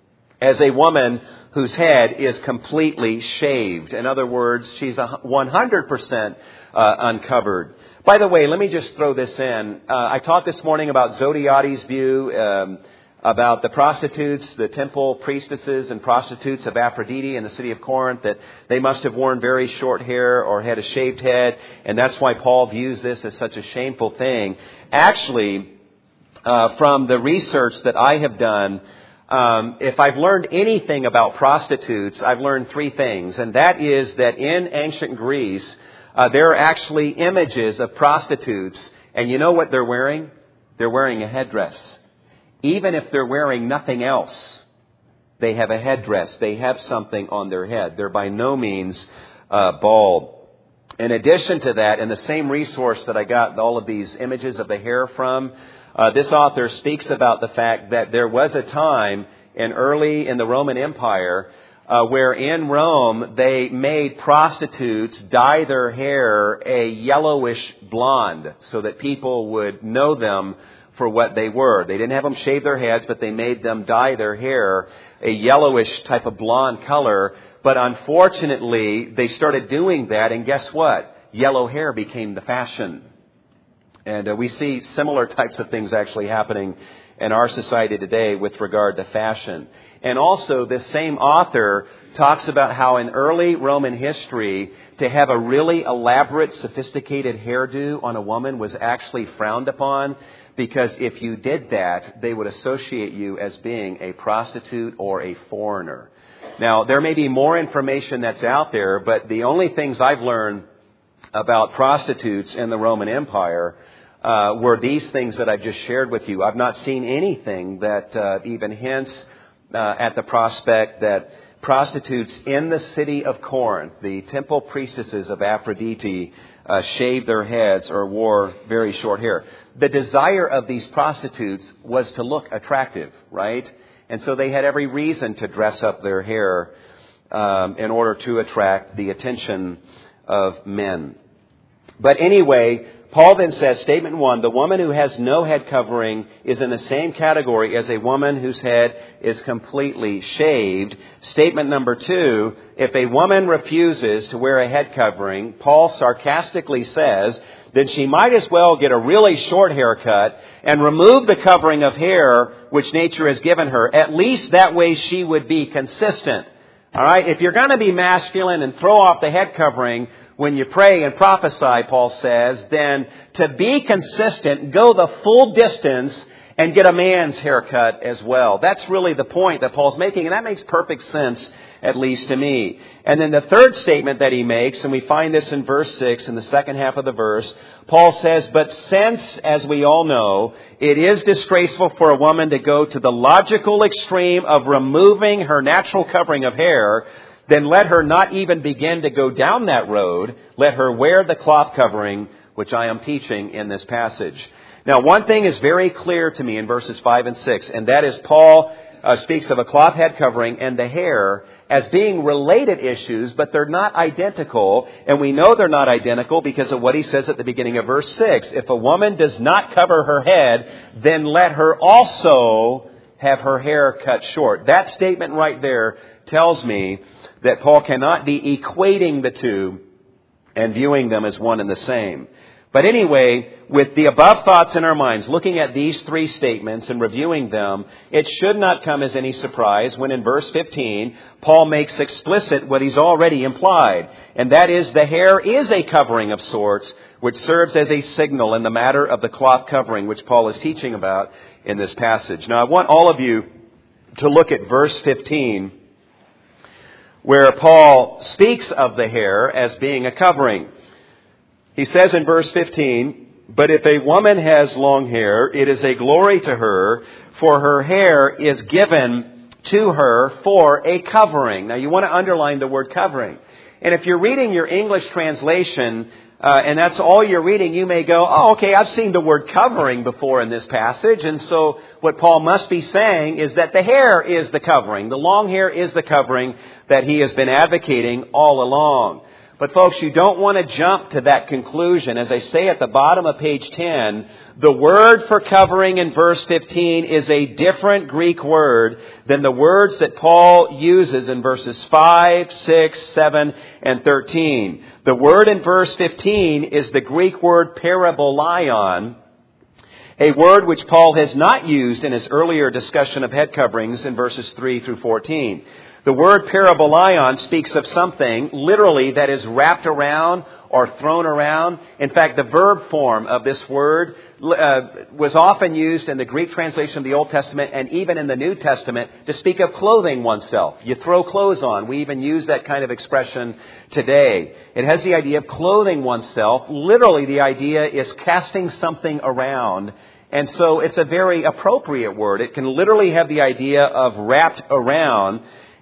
as a woman whose head is completely shaved. In other words, she's one hundred percent uh, uncovered. By the way, let me just throw this in. Uh, I talked this morning about Zodiatti's view, um, about the prostitutes, the temple priestesses and prostitutes of Aphrodite in the city of Corinth, that they must have worn very short hair or had a shaved head, and that's why Paul views this as such a shameful thing. Actually, uh, from the research that I have done, Um, if I've learned anything about prostitutes, I've learned three things. And that is that in ancient Greece, uh, there are actually images of prostitutes. And you know what they're wearing? They're wearing a headdress. Even if they're wearing nothing else, they have a headdress. They have something on their head. They're by no means uh, bald. In addition to that, in the same resource that I got all of these images of the hair from, Uh, this author speaks about the fact that there was a time in early in the Roman Empire uh, where in Rome they made prostitutes dye their hair a yellowish blonde so that people would know them for what they were. They didn't have them shave their heads, but they made them dye their hair a yellowish type of blonde color. But unfortunately, they started doing that, and guess what? Yellow hair became the fashion. And uh, we see similar types of things actually happening in our society today with regard to fashion. And also, this same author talks about how in early Roman history, to have a really elaborate, sophisticated hairdo on a woman was actually frowned upon, because if you did that, they would associate you as being a prostitute or a foreigner. Now, there may be more information that's out there, but the only things I've learned about prostitutes in the Roman Empire uh, were these things that I've just shared with you. I've not seen anything that uh, even hints uh, at the prospect that prostitutes in the city of Corinth, the temple priestesses of Aphrodite, uh, shaved their heads or wore very short hair. The desire of these prostitutes was to look attractive, right? And so they had every reason to dress up their hair um, in order to attract the attention of men. But anyway, Paul then says, statement one, the woman who has no head covering is in the same category as a woman whose head is completely shaved. Statement number two, if a woman refuses to wear a head covering, Paul sarcastically says, then she might as well get a really short haircut and remove the covering of hair which nature has given her. At least that way she would be consistent. All right, if you're going to be masculine and throw off the head covering when you pray and prophesy, Paul says, then to be consistent, go the full distance and get a man's haircut as well. That's really the point that Paul's making, and that makes perfect sense, at least to me. And then the third statement that he makes, and we find this in verse six, in the second half of the verse, Paul says, but since, as we all know, it is disgraceful for a woman to go to the logical extreme of removing her natural covering of hair, then let her not even begin to go down that road. Let her wear the cloth covering, which I am teaching in this passage. Now, one thing is very clear to me in verses five and six, and that is Paul uh, speaks of a cloth head covering and the hair as being related issues, but they're not identical. And we know they're not identical because of what he says at the beginning of verse six. If a woman does not cover her head, then let her also have her hair cut short. That statement right there tells me that Paul cannot be equating the two and viewing them as one and the same. But anyway, with the above thoughts in our minds, looking at these three statements and reviewing them, it should not come as any surprise when in verse fifteen, Paul makes explicit what he's already implied. And that is the hair is a covering of sorts, which serves as a signal in the matter of the cloth covering, which Paul is teaching about in this passage. Now, I want all of you to look at verse fifteen, where Paul speaks of the hair as being a covering. He says in verse fifteen, but if a woman has long hair, it is a glory to her, for her hair is given to her for a covering. Now you want to underline the word covering. And if you're reading your English translation, uh, and that's all you're reading, you may go, oh, okay, I've seen the word covering before in this passage. And so what Paul must be saying is that the hair is the covering. The long hair is the covering that he has been advocating all along. But folks, you don't want to jump to that conclusion. As I say at the bottom of page ten, the word for covering in verse fifteen is a different Greek word than the words that Paul uses in verses five, six, seven, and thirteen. The word in verse fifteen is the Greek word parabolaion, a word which Paul has not used in his earlier discussion of head coverings in verses three through fourteen. The word parabolaion speaks of something literally that is wrapped around or thrown around. In fact, the verb form of this word uh, was often used in the Greek translation of the Old Testament and even in the New Testament to speak of clothing oneself. You throw clothes on. We even use that kind of expression today. It has the idea of clothing oneself. Literally, the idea is casting something around. And so it's a very appropriate word. It can literally have the idea of wrapped around.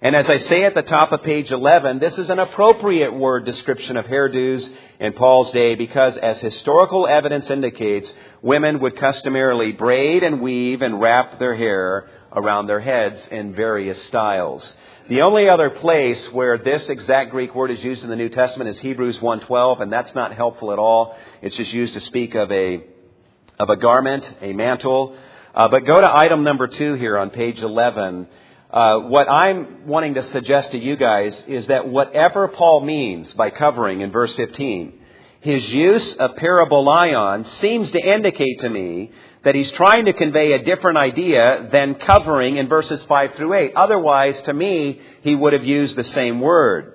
And as I say at the top of page eleven, this is an appropriate word description of hairdos in Paul's day because, as historical evidence indicates, women would customarily braid and weave and wrap their hair around their heads in various styles. The only other place where this exact Greek word is used in the New Testament is Hebrews one twelve, and that's not helpful at all. It's just used to speak of a of a garment, a mantle. Uh, but go to item number two here on page eleven. Uh, what I'm wanting to suggest to you guys is that whatever Paul means by covering in verse fifteen, his use of parabolaion seems to indicate to me that he's trying to convey a different idea than covering in verses five through eight. Otherwise, to me, he would have used the same word.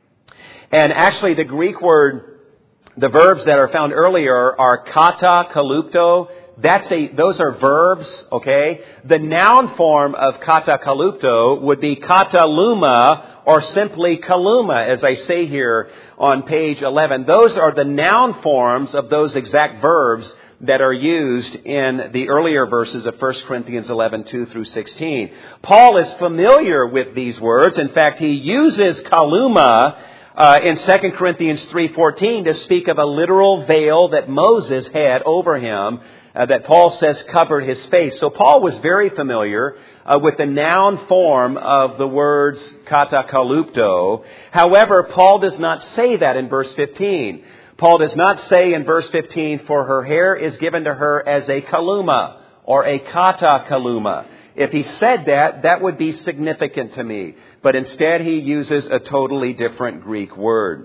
And actually, the Greek word, the verbs that are found earlier are kata, kalupto. That's a, those are verbs, okay? The noun form of kata kalupto would be kataluma or simply kaluma, as I say here on page eleven. Those are the noun forms of those exact verbs that are used in the earlier verses of First Corinthians eleven, two through sixteen. Paul is familiar with these words. In fact, he uses kaluma uh, in Second Corinthians three fourteen to speak of a literal veil that Moses had over him, Uh, that Paul says covered his face. So Paul was very familiar uh, with the noun form of the words kata kalupto. However, Paul does not say that in verse fifteen. Paul does not say in verse fifteen, for her hair is given to her as a kaluma or a kata kaluma. If he said that, that would be significant to me. But instead he uses a totally different Greek word.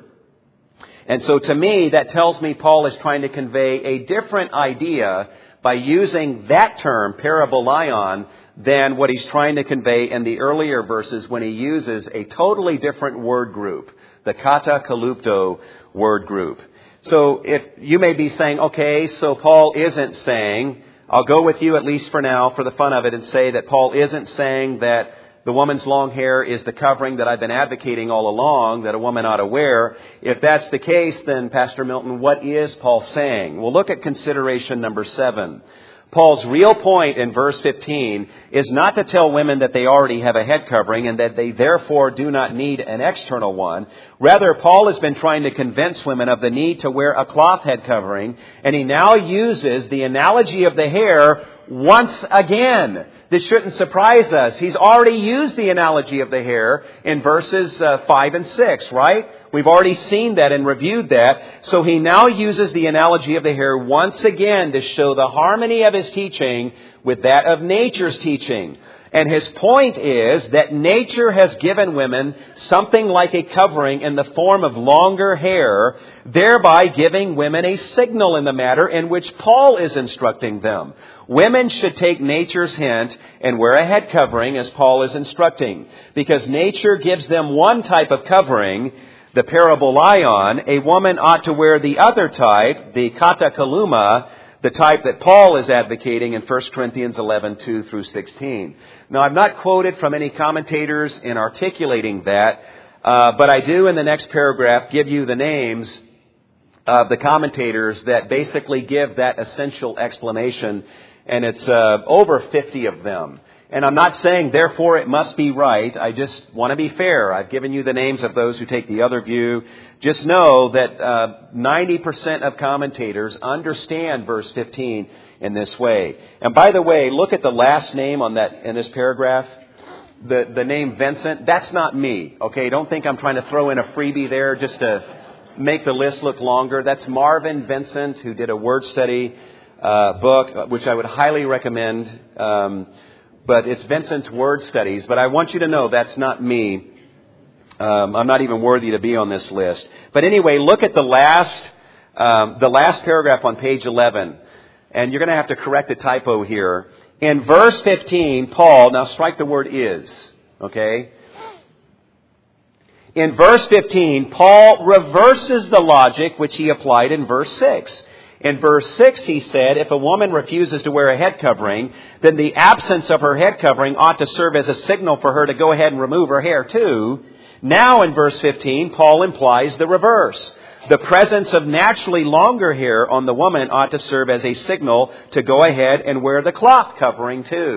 And so to me, that tells me Paul is trying to convey a different idea by using that term, parabolaion, than what he's trying to convey in the earlier verses when he uses a totally different word group, the kata kalupto word group. So if you may be saying, okay, so Paul isn't saying, I'll go with you at least for now, for the fun of it, and say that Paul isn't saying that the woman's long hair is the covering that I've been advocating all along that a woman ought to wear. If that's the case, then, Pastor Milton, what is Paul saying? Well, look at consideration number seven. Paul's real point in verse fifteen is not to tell women that they already have a head covering and that they therefore do not need an external one. Rather, Paul has been trying to convince women of the need to wear a cloth head covering, and he now uses the analogy of the hair once again. This shouldn't surprise us. He's already used the analogy of the hair in verses uh, five and six, right? We've already seen that and reviewed that. So he now uses the analogy of the hair once again to show the harmony of his teaching with that of nature's teaching. And his point is that nature has given women something like a covering in the form of longer hair, thereby giving women a signal in the matter in which Paul is instructing them. Women should take nature's hint and wear a head covering as Paul is instructing, because nature gives them one type of covering, the parabolaion. A woman ought to wear the other type, the kata kaluma, the type that Paul is advocating in First Corinthians eleven, two through sixteen. Now, I've not quoted from any commentators in articulating that, uh, but I do in the next paragraph give you the names of the commentators that basically give that essential explanation, and it's uh, over fifty of them. And I'm not saying, therefore, it must be right. I just want to be fair. I've given you the names of those who take the other view. Just know that uh, ninety percent of commentators understand verse fifteen in this way. And by the way, look at the last name on that in this paragraph. The, the name Vincent, that's not me. Okay, don't think I'm trying to throw in a freebie there just to make the list look longer. That's Marvin Vincent, who did a word study uh, book, which I would highly recommend. Um, But it's Vincent's word studies. But I want you to know that's not me. Um, I'm not even worthy to be on this list. But anyway, look at the last, um, the last paragraph on page eleven. And you're going to have to correct a typo here. In verse fifteen, Paul, now strike the word is, okay? In verse fifteen, Paul reverses the logic which he applied in verse six. In verse six, he said, if a woman refuses to wear a head covering, then the absence of her head covering ought to serve as a signal for her to go ahead and remove her hair too. Now in verse fifteen, Paul implies the reverse. The presence of naturally longer hair on the woman ought to serve as a signal to go ahead and wear the cloth covering too.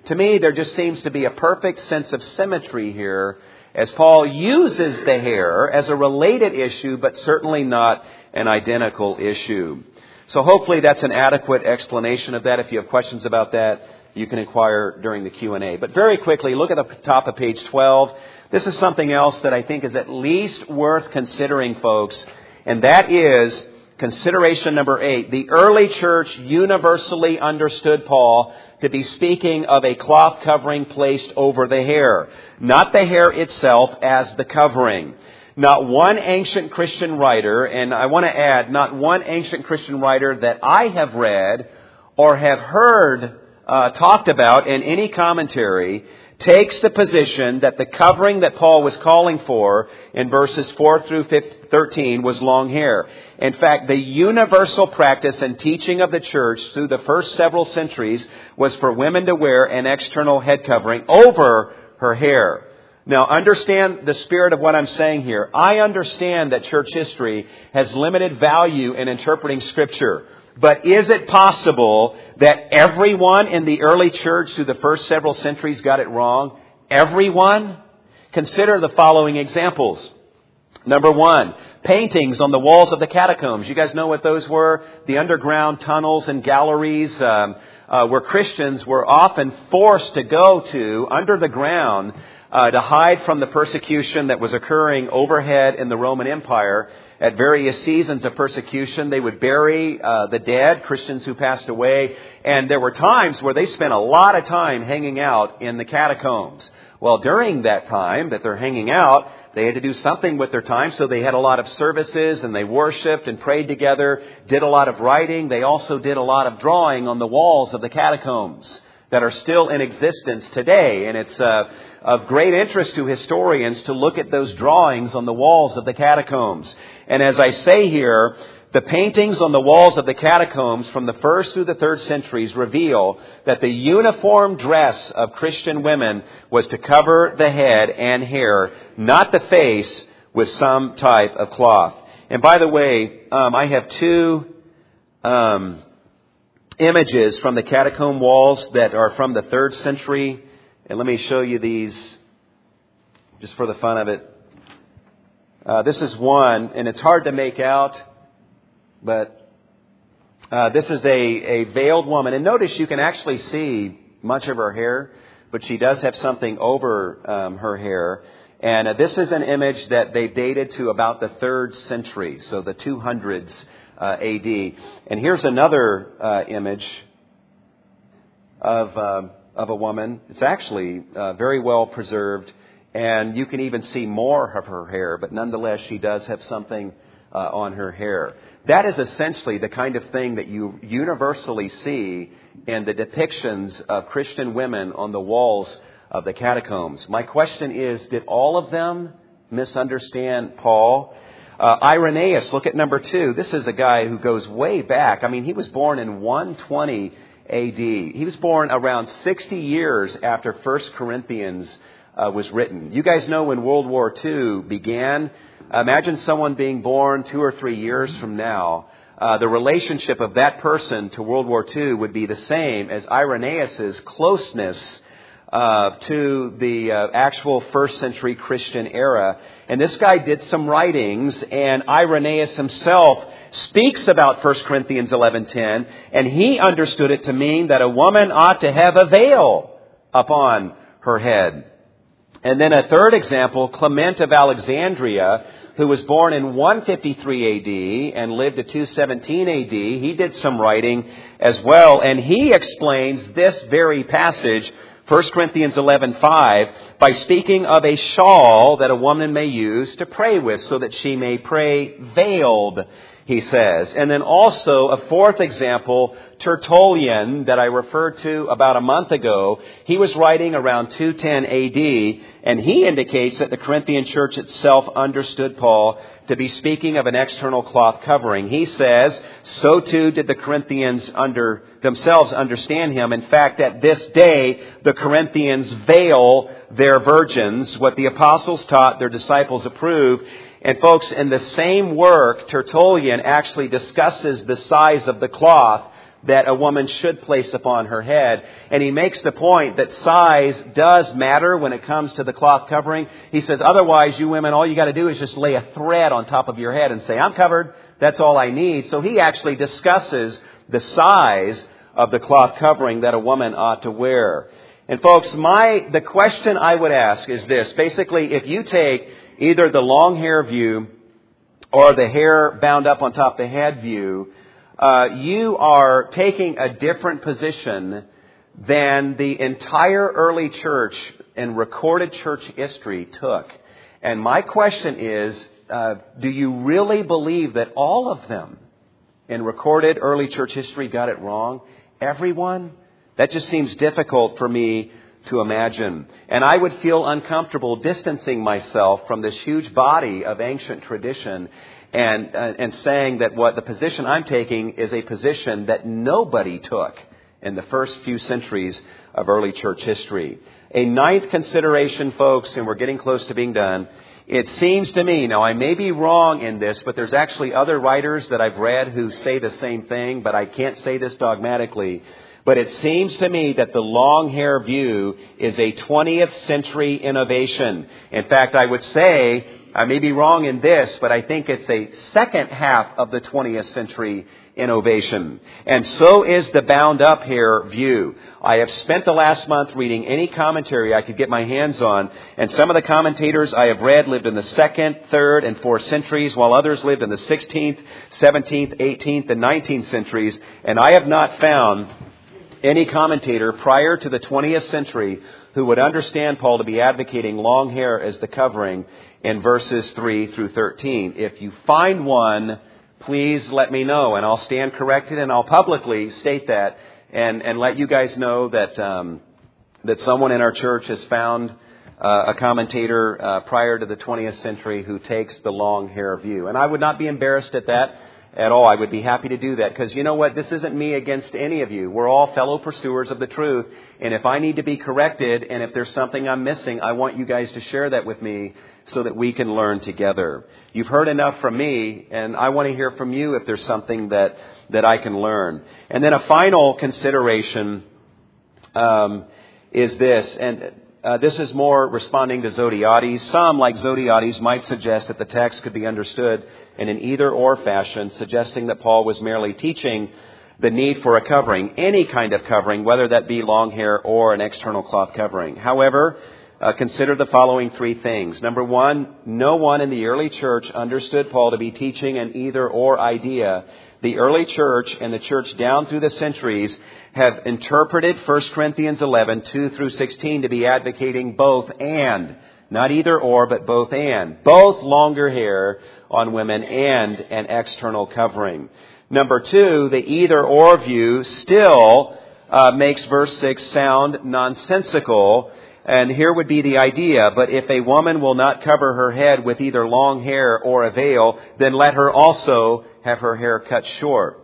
To me, there just seems to be a perfect sense of symmetry here as Paul uses the hair as a related issue, but certainly not an identical issue. So hopefully that's an adequate explanation of that. If you have questions about that, you can inquire during the Q and A. But very quickly, look at the top of page twelve. This is something else that I think is at least worth considering, folks, and that is consideration number eight. The early church universally understood Paul to be speaking of a cloth covering placed over the hair, not the hair itself as the covering. Not one ancient Christian writer, and I want to add, not one ancient Christian writer that I have read or have heard uh, talked about in any commentary takes the position that the covering that Paul was calling for in verses four through thirteen was long hair. In fact, the universal practice and teaching of the church through the first several centuries was for women to wear an external head covering over her hair. Now, understand the spirit of what I'm saying here. I understand that church history has limited value in interpreting Scripture. But is it possible that everyone in the early church through the first several centuries got it wrong? Everyone? Consider the following examples. Number one, paintings on the walls of the catacombs. You guys know what those were? The underground tunnels and galleries um, uh, where Christians were often forced to go to under the ground uh, to hide from the persecution that was occurring overhead in the Roman Empire. At various seasons of persecution, they would bury uh, the dead, Christians who passed away. And there were times where they spent a lot of time hanging out in the catacombs. Well, during that time that they're hanging out, they had to do something with their time. So they had a lot of services and they worshiped and prayed together, did a lot of writing. They also did a lot of drawing on the walls of the catacombs that are still in existence today. And it's uh, of great interest to historians to look at those drawings on the walls of the catacombs. And as I say here, the paintings on the walls of the catacombs from the first through the third centuries reveal that the uniform dress of Christian women was to cover the head and hair, not the face, with some type of cloth. And by the way, um, I have two um, images from the catacomb walls that are from the third century. And let me show you these just for the fun of it. Uh, this is one, and it's hard to make out, but uh, this is a, a veiled woman. And notice you can actually see much of her hair, but she does have something over um, her hair. And uh, this is an image that they dated to about the third century, so the two hundreds uh, A D. And here's another uh, image of uh, of a woman. It's actually uh, very well preserved. And you can even see more of her hair, but nonetheless, she does have something uh, on her hair. That is essentially the kind of thing that you universally see in the depictions of Christian women on the walls of the catacombs. My question is, did all of them misunderstand Paul? Uh, Irenaeus, look at number two. This is a guy who goes way back. I mean, he was born in one twenty A D. He was born around sixty years after First Corinthians Uh, was written. You guys know when World War Two began. Imagine someone being born two or three years from now. Uh, the relationship of that person to World War Two would be the same as Irenaeus' closeness uh, to the uh, actual first century Christian era. And this guy did some writings, and Irenaeus himself speaks about First Corinthians eleven ten, and he understood it to mean that a woman ought to have a veil upon her head. And then a third example, Clement of Alexandria, who was born in one fifty-three A D and lived to two seventeen A D. He did some writing as well, and he explains this very passage, First Corinthians eleven five, by speaking of a shawl that a woman may use to pray with so that she may pray veiled, he says. And then also a fourth example, Tertullian, that I referred to about a month ago. He was writing around two ten A D, and he indicates that the Corinthian church itself understood Paul to be speaking of an external cloth covering. He says, so too did the Corinthians under themselves understand him. In fact, at this day, the Corinthians veil their virgins. What the apostles taught, their disciples approve. And folks, in the same work, Tertullian actually discusses the size of the cloth that a woman should place upon her head. And he makes the point that size does matter when it comes to the cloth covering. He says, otherwise, you women, all you got to do is just lay a thread on top of your head and say, I'm covered. That's all I need. So he actually discusses the size of the cloth covering that a woman ought to wear. And folks, my the question I would ask is this. Basically, if you take either the long hair view or the hair bound up on top of the head view, uh, you are taking a different position than the entire early church and recorded church history took. And my question is, uh, do you really believe that all of them in recorded early church history got it wrong? Everyone? That just seems difficult for me to imagine. And I would feel uncomfortable distancing myself from this huge body of ancient tradition and uh, and saying that what the position I'm taking is a position that nobody took in the first few centuries of early church history. A ninth consideration, folks, and we're getting close to being done. It seems to me, now I may be wrong in this, but there's actually other writers that I've read who say the same thing, but I can't say this dogmatically. But it seems to me that the long hair view is a twentieth century innovation. In fact, I would say, I may be wrong in this, but I think it's a second half of the twentieth century innovation. And so is the bound up hair view. I have spent the last month reading any commentary I could get my hands on, and some of the commentators I have read lived in the second, third, and fourth centuries, while others lived in the sixteenth, seventeenth, eighteenth, and nineteenth centuries, and I have not found any commentator prior to the twentieth century who would understand Paul to be advocating long hair as the covering in verses three through thirteen. If you find one, please let me know, and I'll stand corrected, and I'll publicly state that and, and let you guys know that um, that someone in our church has found uh, a commentator uh, prior to the twentieth century who takes the long hair view. And I would not be embarrassed at that at all. I would be happy to do that, because you know what? This isn't me against any of you. We're all fellow pursuers of the truth. And if I need to be corrected, and if there's something I'm missing, I want you guys to share that with me so that we can learn together. You've heard enough from me, and I want to hear from you if there's something that, that I can learn. And then a final consideration um, is this, and uh, this is more responding to Zodhiates. Some, like Zodhiates, might suggest that the text could be understood in an either-or fashion, suggesting that Paul was merely teaching the need for a covering, any kind of covering, whether that be long hair or an external cloth covering. However, uh, consider the following three things. Number one, no one in the early church understood Paul to be teaching an either-or idea. The early church and the church down through the centuries have interpreted First Corinthians eleven, two through sixteen to be advocating both and. Not either or, but both and. Both longer hair on women and an external covering. Number two, the either or view still uh, makes verse six sound nonsensical. And here would be the idea, but if a woman will not cover her head with either long hair or a veil, then let her also have her hair cut short.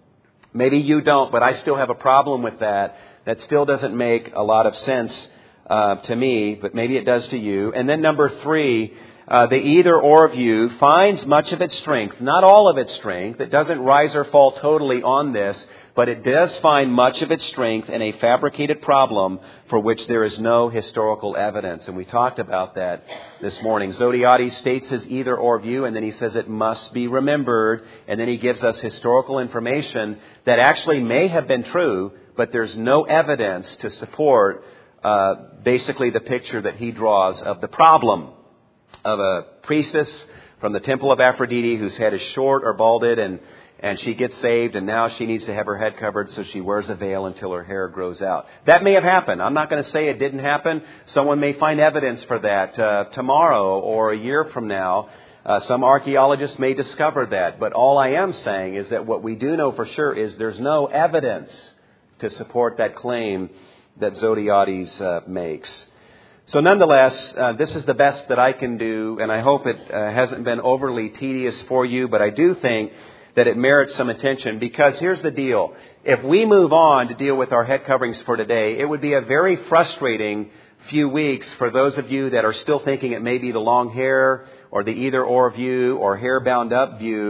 Maybe you don't, but I still have a problem with that. That still doesn't make a lot of sense uh, to me, but maybe it does to you. And then number three, uh, the either-or view finds much of its strength, not all of its strength. It doesn't rise or fall totally on this, but it does find much of its strength in a fabricated problem for which there is no historical evidence. And we talked about that this morning. Zodhiates states his either-or view, and then he says it must be remembered. And then he gives us historical information that actually may have been true, but there's no evidence to support uh, basically the picture that he draws of the problem of a priestess from the temple of Aphrodite whose head is short or balded, and And she gets saved, and now she needs to have her head covered, so she wears a veil until her hair grows out. That may have happened. I'm not going to say it didn't happen. Someone may find evidence for that uh, tomorrow or a year from now. Uh, some archaeologists may discover that. But all I am saying is that what we do know for sure is there's no evidence to support that claim that Zodhiates uh, makes. So nonetheless, uh, this is the best that I can do, and I hope it uh, hasn't been overly tedious for you, but I do think that it merits some attention, because here's the deal. If we move on to deal with our head coverings for today, it would be a very frustrating few weeks for those of you that are still thinking it may be the long hair or the either or view or hair bound up view,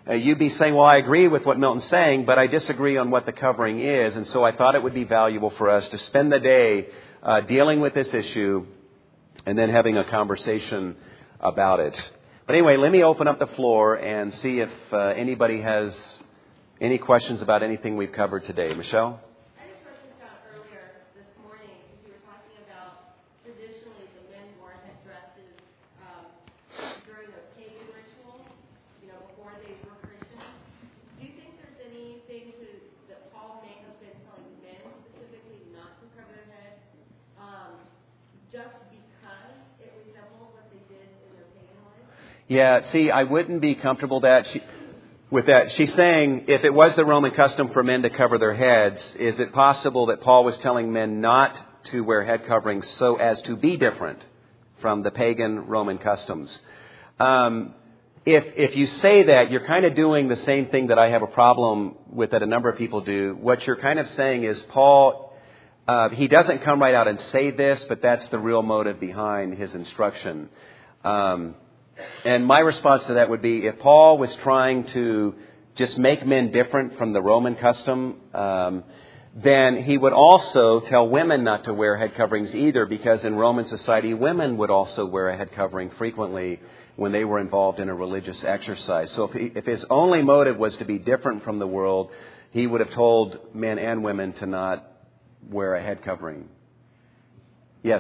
uh, you'd be saying, well, I agree with what Milton's saying, but I disagree on what the covering is. And so I thought it would be valuable for us to spend the day uh, dealing with this issue and then having a conversation about it. But anyway, let me open up the floor and see if uh, anybody has any questions about anything we've covered today. Michelle? I just wrote this down earlier this morning because you were talking about traditionally the men wore head dresses um, during their pagan rituals, you know, before they were Christians. Do you think there's anything to, that Paul may have been telling men specifically not to cover their head um, just because it resembled what they did in their pagan life? Yeah, see, I wouldn't be comfortable that she, with that. She's saying if it was the Roman custom for men to cover their heads, is it possible that Paul was telling men not to wear head coverings so as to be different from the pagan Roman customs? Um, if if you say that, you're kind of doing the same thing that I have a problem with that a number of people do. What you're kind of saying is Paul, uh, he doesn't come right out and say this, but that's the real motive behind his instruction. Um And my response to that would be if Paul was trying to just make men different from the Roman custom, um, then he would also tell women not to wear head coverings either, because in Roman society, women would also wear a head covering frequently when they were involved in a religious exercise. So if, he, if his only motive was to be different from the world, he would have told men and women to not wear a head covering. Yes?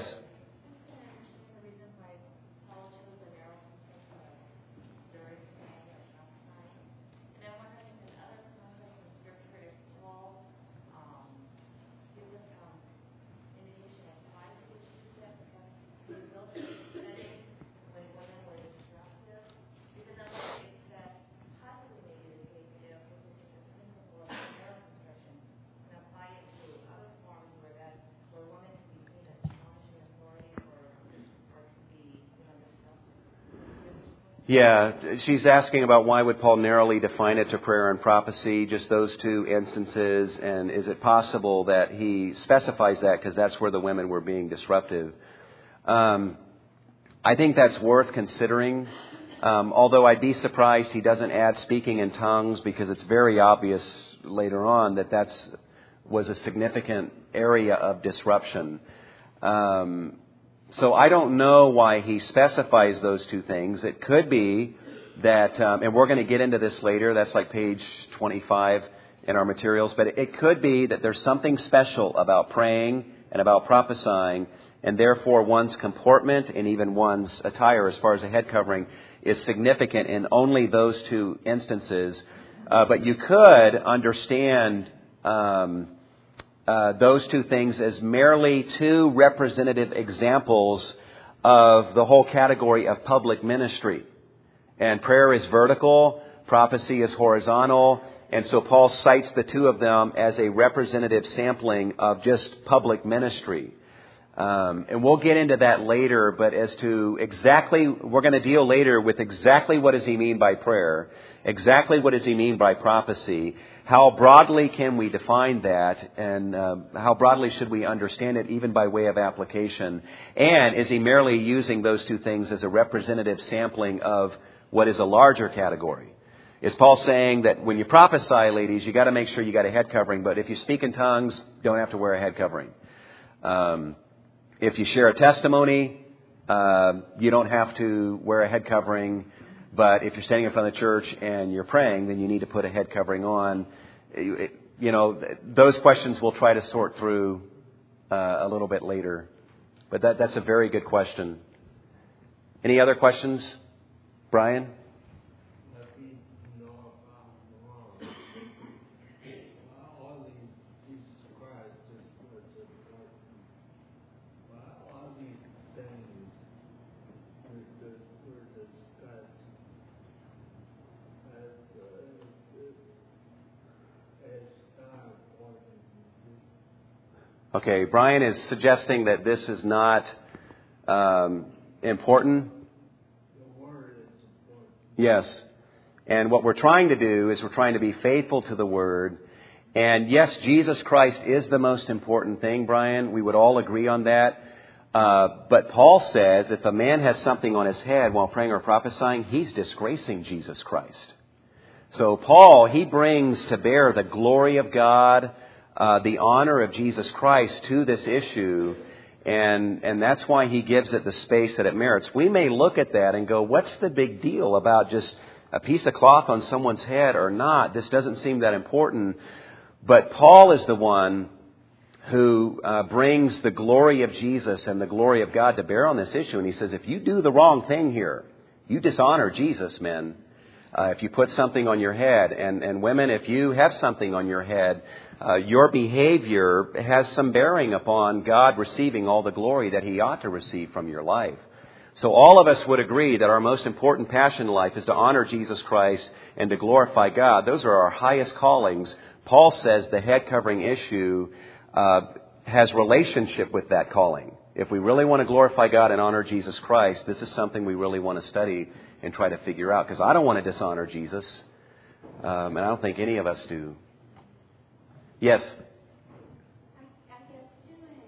Yeah, she's asking about why would Paul narrowly define it to prayer and prophecy, just those two instances, and is it possible that he specifies that because that's where the women were being disruptive? Um, I think that's worth considering, um, although I'd be surprised he doesn't add speaking in tongues, because it's very obvious later on that that's was a significant area of disruption. Um So I don't know why he specifies those two things. It could be that, um, and we're going to get into this later, that's like page twenty-five in our materials, but it could be that there's something special about praying and about prophesying, and therefore one's comportment and even one's attire as far as a head covering is significant in only those two instances. Uh, but you could understand Um, Uh, those two things as merely two representative examples of the whole category of public ministry. And prayer is vertical, prophecy is horizontal, and so Paul cites the two of them as a representative sampling of just public ministry. Um, and we'll get into that later, but as to exactly, we're going to deal later with exactly what does he mean by prayer, exactly what does he mean by prophecy, how broadly can we define that, and uh, how broadly should we understand it even by way of application, and is he merely using those two things as a representative sampling of what is a larger category? Is Paul saying that when you prophesy, ladies, you got to make sure you got a head covering, but if you speak in tongues, don't have to wear a head covering? Um, if you share a testimony, uh, you don't have to wear a head covering. But if you're standing in front of the church and you're praying, then you need to put a head covering on. You know, those questions we'll try to sort through uh, a little bit later. But that, that's a very good question. Any other questions, Brian? Okay, Brian is suggesting that this is not um, important. The word is important. Yes. And what we're trying to do is we're trying to be faithful to the Word. And yes, Jesus Christ is the most important thing, Brian. We would all agree on that. Uh, but Paul says if a man has something on his head while praying or prophesying, he's disgracing Jesus Christ. So Paul, he brings to bear the glory of God, uh, the honor of Jesus Christ to this issue. And, and that's why he gives it the space that it merits. We may look at that and go, what's the big deal about just a piece of cloth on someone's head or not? This doesn't seem that important. But Paul is the one who uh, brings the glory of Jesus and the glory of God to bear on this issue. And he says, if you do the wrong thing here, you dishonor Jesus, men. Uh, if you put something on your head, and, and women, if you have something on your head, uh, your behavior has some bearing upon God receiving all the glory that He ought to receive from your life. So all of us would agree that our most important passion in life is to honor Jesus Christ and to glorify God. Those are our highest callings. Paul says the head covering issue uh, has relationship with that calling. If we really want to glorify God and honor Jesus Christ, this is something we really want to study and try to figure out. Because I don't want to dishonor Jesus. Um, and I don't think any of us do. Yes? I guess, too, and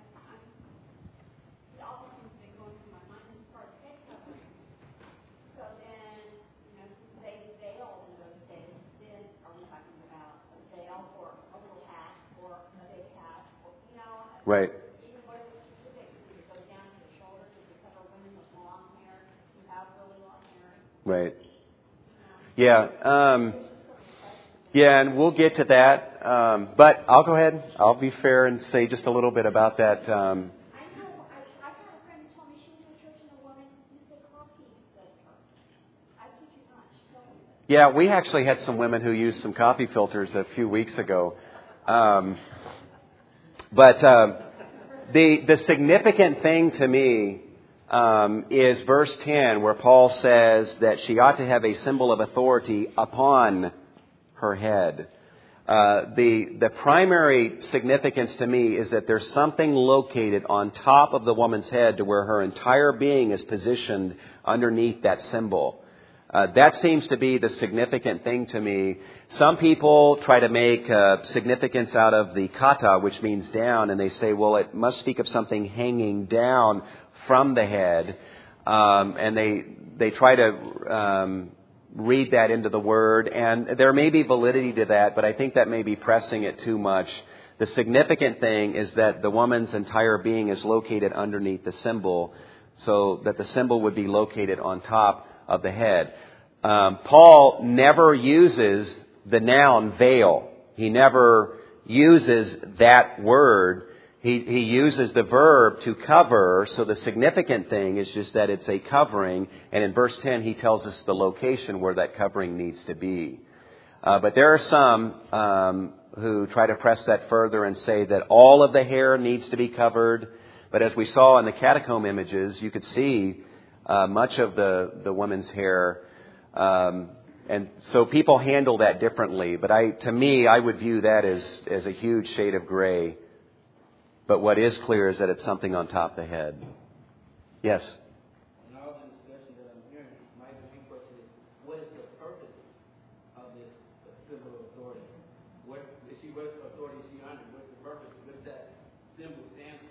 it all seems to be going through my mind as far as head covering. So then, you know, since they veiled in those days, then are we talking about a veil or a little hat or a big hat? Or, you know, Right. even what is specific? Does it go down to the shoulders? Does it cover women with long hair who have really long hair? Right. Yeah. Um, yeah, and we'll get to that. Um, but I'll go ahead. I'll be fair and say just a little bit about that. Um, I know. I, I had a friend who told me she went to a church and a woman used to coffee at her. I kid you not. She told me that. yeah, we actually had some women who used some coffee filters a few weeks ago. Um, but um, the the significant thing to me um, is verse ten, where Paul says that she ought to have a symbol of authority upon her head. Uh, the the primary significance to me is that there's something located on top of the woman's head to where her entire being is positioned underneath that symbol. Uh, that seems to be the significant thing to me. Some people try to make uh, significance out of the kata, which means down, and they say, well, it must speak of something hanging down from the head, um, and they they try to um, read that into the word, and there may be validity to that, but I think that may be pressing it too much. The significant thing is that the woman's entire being is located underneath the symbol, so that the symbol would be located on top of the head. Um, Paul never uses the noun veil. He never uses that word. He, he uses the verb to cover, so the significant thing is just that it's a covering, and in verse ten he tells us the location where that covering needs to be. Uh, but there are some um, who try to press that further and say that all of the hair needs to be covered. But as we saw in the catacomb images, you could see uh, much of the, the woman's hair. Um, and so people handle that differently. But I, to me, I would view that as, as a huge shade of gray. But what is clear is that it's something on top of the head. Yes? In all the discussion that I'm hearing, my main question is, what is the purpose of this symbol of authority? What is she, what authority is she under? What's the purpose? What does that symbol stand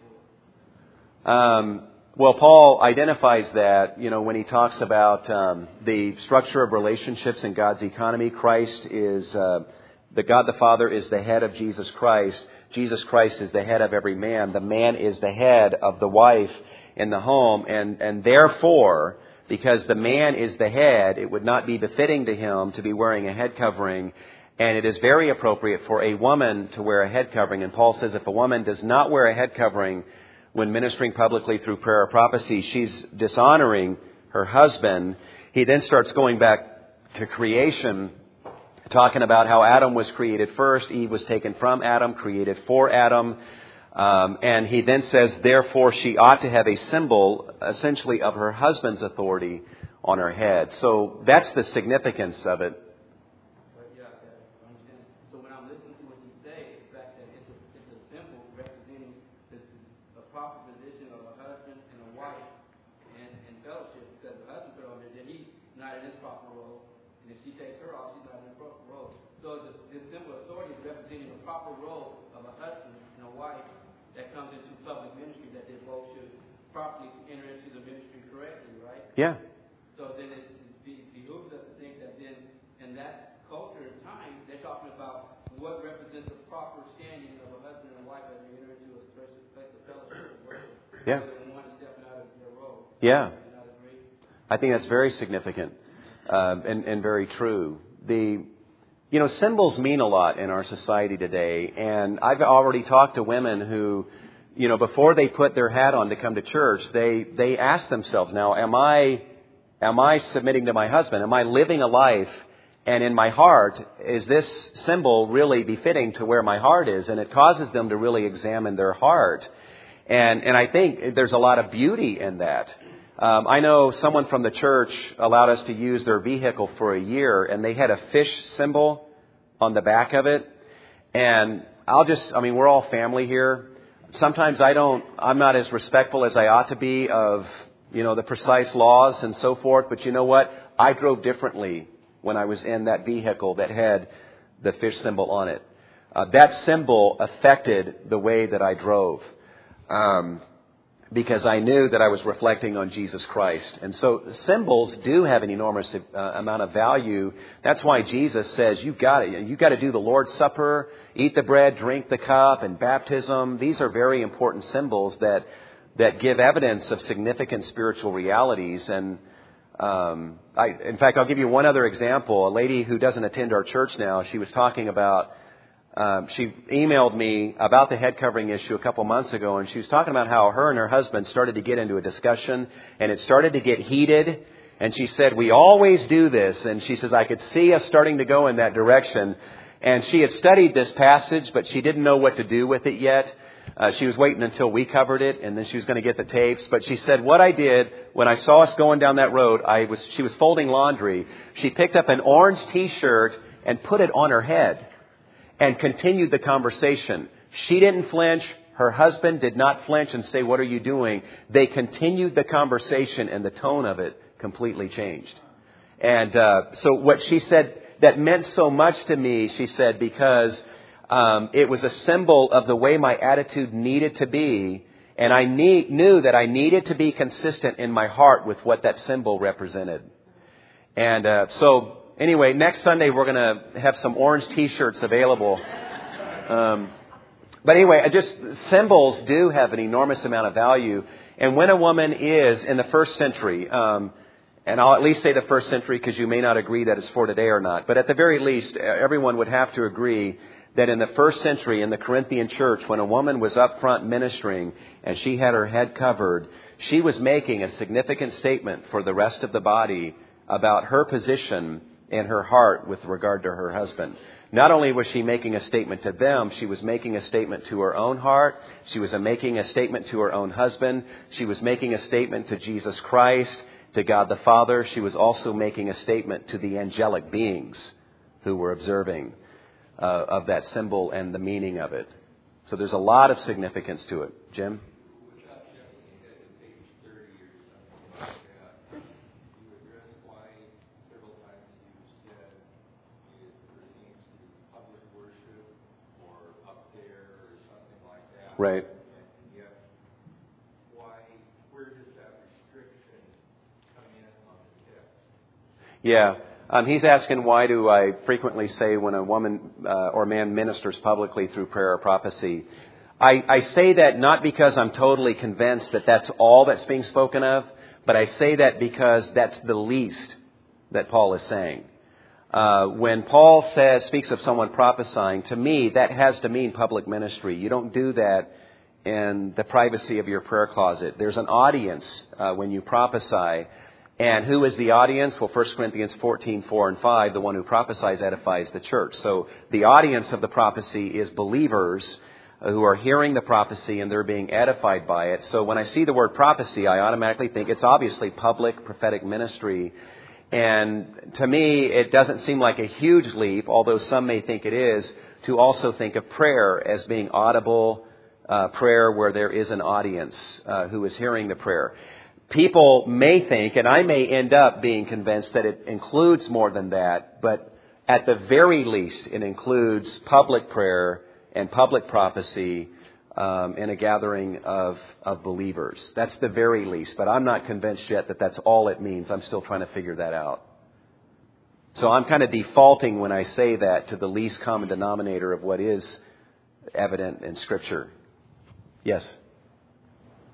for? Um, well, Paul identifies that, you know, when he talks about um, the structure of relationships in God's economy. Christ is, uh, the God the Father is the head of Jesus Christ. Jesus Christ is the head of every man. The man is the head of the wife in the home. And, and therefore, because the man is the head, it would not be befitting to him to be wearing a head covering. And it is very appropriate for a woman to wear a head covering. And Paul says if a woman does not wear a head covering when ministering publicly through prayer or prophecy, she's dishonoring her husband. He then starts going back to creation, talking about how Adam was created first, Eve was taken from Adam, created for Adam. Um, and he then says, therefore, she ought to have a symbol, essentially, of her husband's authority on her head. So that's the significance of it. But yeah, I understand. So when I'm listening to what you say, the fact that it's a, it's a symbol representing the, the proper position of a husband and a wife and, and fellowship, because the husband put on there, then he's not in his proper role. And if she takes her off, she's not in her proper role. So the, the symbol of authority is representing the proper role of a husband and a wife that comes into public ministry, that they both should properly enter into the ministry correctly, right? Yeah. So then it, it behooves us to think that then, in that Yeah. than one stepping out of their role. Yeah. Do you not agree? I think that's very significant uh, and, and very true. The, you know, symbols mean a lot in our society today. And I've already talked to women who, you know, before they put their hat on to come to church, they, they ask themselves, now, am I, am I submitting to my husband? Am I living a life? And in my heart, is this symbol really befitting to where my heart is? And it causes them to really examine their heart. And, and I think there's a lot of beauty in that. Um, I know someone from the church allowed us to use their vehicle for a year, and they had a fish symbol on the back of it. And I'll just, I mean, we're all family here. Sometimes I don't, I'm not as respectful as I ought to be of, you know, the precise laws and so forth. But you know what? I drove differently when I was in that vehicle that had the fish symbol on it. Uh, that symbol affected the way that I drove. Um, because I knew that I was reflecting on Jesus Christ. And so symbols do have an enormous uh, amount of value. That's why Jesus says, you've got to, you've got to do the Lord's Supper, eat the bread, drink the cup, and baptism. These are very important symbols that, that give evidence of significant spiritual realities. And um, I, in fact, I'll give you one other example. A lady who doesn't attend our church now, she was talking about Um, she emailed me about the head covering issue a couple months ago, and she was talking about how her and her husband started to get into a discussion, and it started to get heated. And she said, we always do this. And she says, I could see us starting to go in that direction. And she had studied this passage, but she didn't know what to do with it yet. Uh, she was waiting until we covered it, and then she was going to get the tapes. But she said, what I did when I saw us going down that road, I was she was folding laundry. She picked up an orange T-shirt and put it on her head and continued the conversation. She didn't flinch. Her husband did not flinch and say, what are you doing? They continued the conversation, and the tone of it completely changed. And uh, so what she said that meant so much to me, she said, because um, it was a symbol of the way my attitude needed to be. And I need, knew that I needed to be consistent in my heart with what that symbol represented. And uh, so... Anyway, next Sunday we're going to have some orange T-shirts available. Um, but anyway, I just symbols do have an enormous amount of value. And when a woman is in the first century, um, and I'll at least say the first century because you may not agree that it's for today or not, but at the very least, everyone would have to agree that in the first century in the Corinthian church, when a woman was up front ministering and she had her head covered, she was making a significant statement for the rest of the body about her position in her heart with regard to her husband. Not only was she making a statement to them, she was making a statement to her own heart. She was making a statement to her own husband. She was making a statement to Jesus Christ, to God the Father. She was also making a statement to the angelic beings who were observing uh, of that symbol and the meaning of it. So there's a lot of significance to it. Jim? Right. And yet, why, where does that restriction come in on the text? Yeah. Um, he's asking, why do I frequently say when a woman uh, or man ministers publicly through prayer or prophecy? I, I say that not because I'm totally convinced that that's all that's being spoken of, but I say that because that's the least that Paul is saying. Uh, when Paul says, speaks of someone prophesying, to me, that has to mean public ministry. You don't do that in the privacy of your prayer closet. There's an audience uh, when you prophesy. And who is the audience? Well, First Corinthians fourteen, four and five, the one who prophesies edifies the church. So the audience of the prophecy is believers who are hearing the prophecy and they're being edified by it. So when I see the word prophecy, I automatically think it's obviously public prophetic ministry. And to me, it doesn't seem like a huge leap, although some may think it is, to also think of prayer as being audible uh, prayer where there is an audience uh, who is hearing the prayer. People may think, and I may end up being convinced that it includes more than that, but at the very least, it includes public prayer and public prophecy Um, in a gathering of, of believers. That's the very least. But I'm not convinced yet that that's all it means. I'm still trying to figure that out. So I'm kind of defaulting when I say that to the least common denominator of what is evident in Scripture. Yes?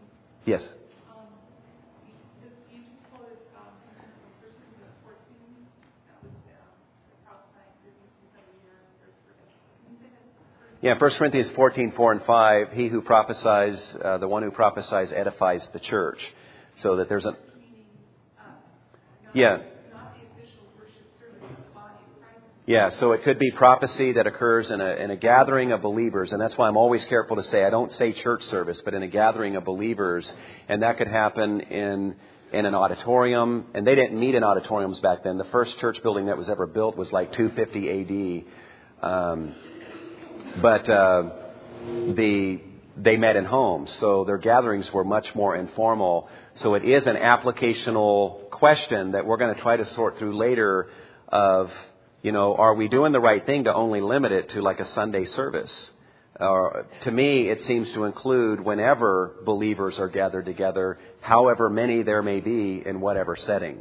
Yes. Um, you you just quoted um, First Corinthians fourteen. That was um, prophesying goodness within a year. Can you say that? Yeah, First Corinthians fourteen, four and five, he who prophesies, uh, the one who prophesies edifies the church. So that there's a... Meaning us, not, Yeah. not the official worship service of the body of Christ. Yeah, so it could be prophecy that occurs in a, in a gathering of believers, and that's why I'm always careful to say, I don't say church service, but in a gathering of believers, and that could happen in in an auditorium, and they didn't meet in auditoriums back then. The first church building that was ever built was like two fifty A D, um, but uh, the they met in homes, so their gatherings were much more informal. So it is an applicational question that we're going to try to sort through later of, you know, are we doing the right thing to only limit it to like a Sunday service? Uh, to me, it seems to include whenever believers are gathered together, however many there may be in whatever setting.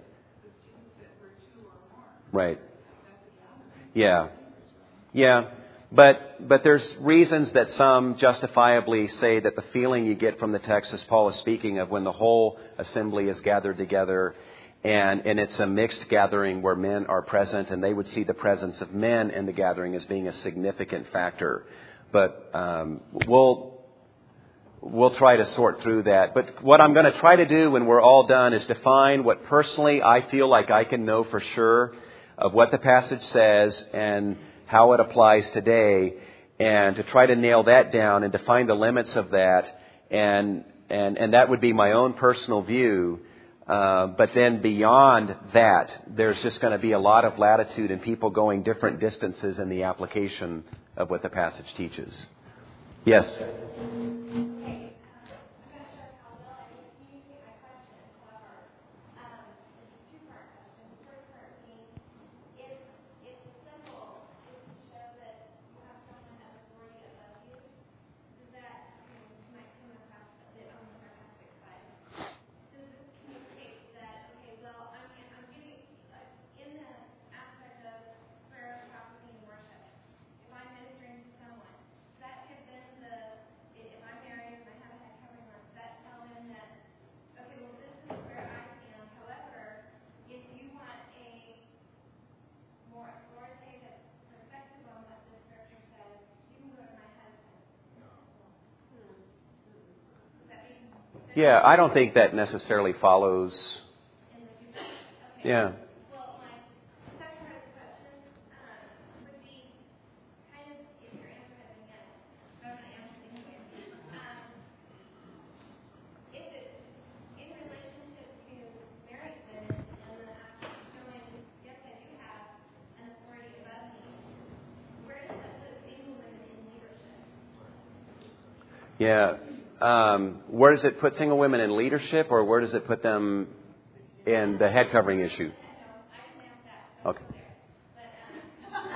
Right. Yeah. Yeah. But but there's reasons that some justifiably say that the feeling you get from the text, as Paul is speaking of, when the whole assembly is gathered together, and, and it's a mixed gathering where men are present, and they would see the presence of men in the gathering as being a significant factor. But um, we'll we'll try to sort through that. But what I'm going to try to do when we're all done is define what personally I feel like I can know for sure of what the passage says and how it applies today, and to try to nail that down and define the limits of that. And and, and that would be my own personal view. Uh, but then beyond that, there's just going to be a lot of latitude in people going different distances in the application of what the passage teaches. Yes? Okay, uh, I'm not sure how well I can communicate my question. However, um, it's a two-part question. The first part being, if if the symbol is to show that you have someone that authority above you, does that, you know, you might come across a bit on the sarcastic side? Does this communicate that, okay, well, I'm I'm getting like, in the aspect of prayer, prophecy, and worship? If I'm ministering to someone, does that give them the, if I'm married and I have a head covering on, does that tell them that, okay, well, this is where I stand. However, if you want a more authoritative perspective on what the scripture says, you can go to my husband. Hmm. Does that make sense? Yeah, I don't think that necessarily follows. In the two okay. Yeah. Well, my second part of the question um, would be kind of, if your answer has been yes, but I'm going to answer it anyway. Um, if it's in relationship to married women and the act of showing, yes, I do have an authority above me, where does that put single women in leadership? Yeah. Um, where does it put single women in leadership, or where does it put them in the head covering issue? I know, I can answer that. So Okay. there. But, um,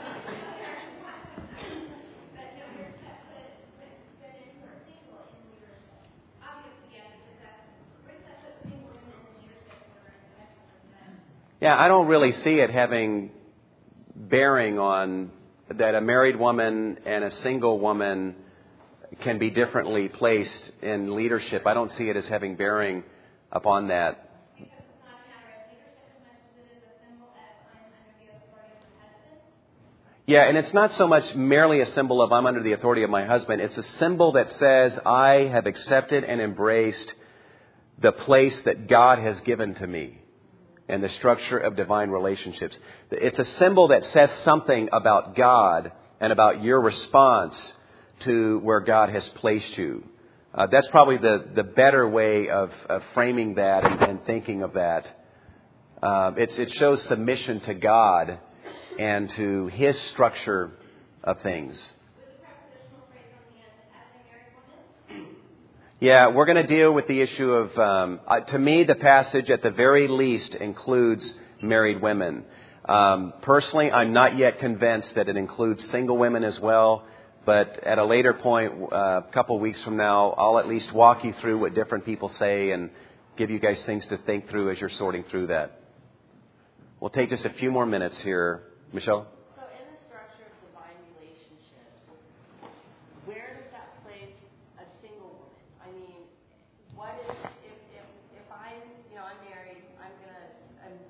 but no, where does that put, put, put in for single in leadership? Obviously, yes, because that's, where does that put single women in leadership for the head covering? Yeah, I don't really see it having bearing on that a married woman and a single woman can be differently placed in leadership. I don't see it as having bearing upon that. Because it's not a matter of leadership as much as it is a symbol of I'm under the authority of my husband. Yeah, and it's not so much merely a symbol of I'm under the authority of my husband. It's a symbol that says I have accepted and embraced the place that God has given to me and the structure of divine relationships. It's a symbol that says something about God and about your response to where God has placed you. Uh, that's probably the, the better way of, of framing that and, and thinking of that. Uh, it's, it shows submission to God and to His structure of things. With the prepositional phrase on the end, as a married woman? Yeah, we're going to deal with the issue of, um, uh, to me, the passage at the very least includes married women. Um, personally, I'm not yet convinced that it includes single women as well. But at a later point, uh, a couple weeks from now, I'll at least walk you through what different people say and give you guys things to think through as you're sorting through that. We'll take just a few more minutes here. Michelle? So in the structure of divine relationships, where does that place a single woman? I mean, what is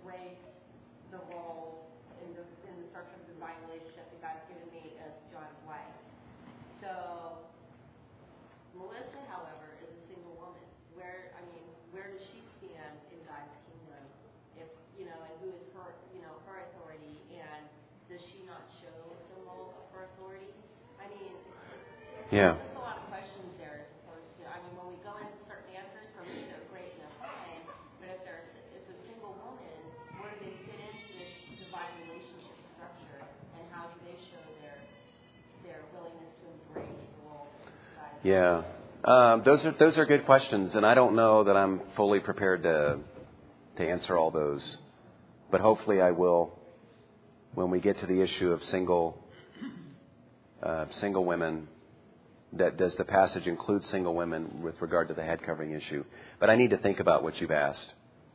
embrace the role in the in the structure of the divine relationship that God's given me as John's wife. So Melissa, however, is a single woman. Where I mean, where does she stand in God's kingdom? If you know, and who is her you know her authority, and does she not show a symbol of her authority? I mean, Yeah. there's just a lot of questions there as opposed to. I mean, when we go into certain answers, for me they're great and they're fine. But if there's if a single woman, where do they fit into this divine relationship structure, and how do they show their their willingness to embrace the role of God? Yeah. Um, those are those are good questions, and I don't know that I'm fully prepared to to answer all those, but hopefully I will when we get to the issue of single uh, single women. That does the passage include single women with regard to the head covering issue? But I need to think about what you've asked.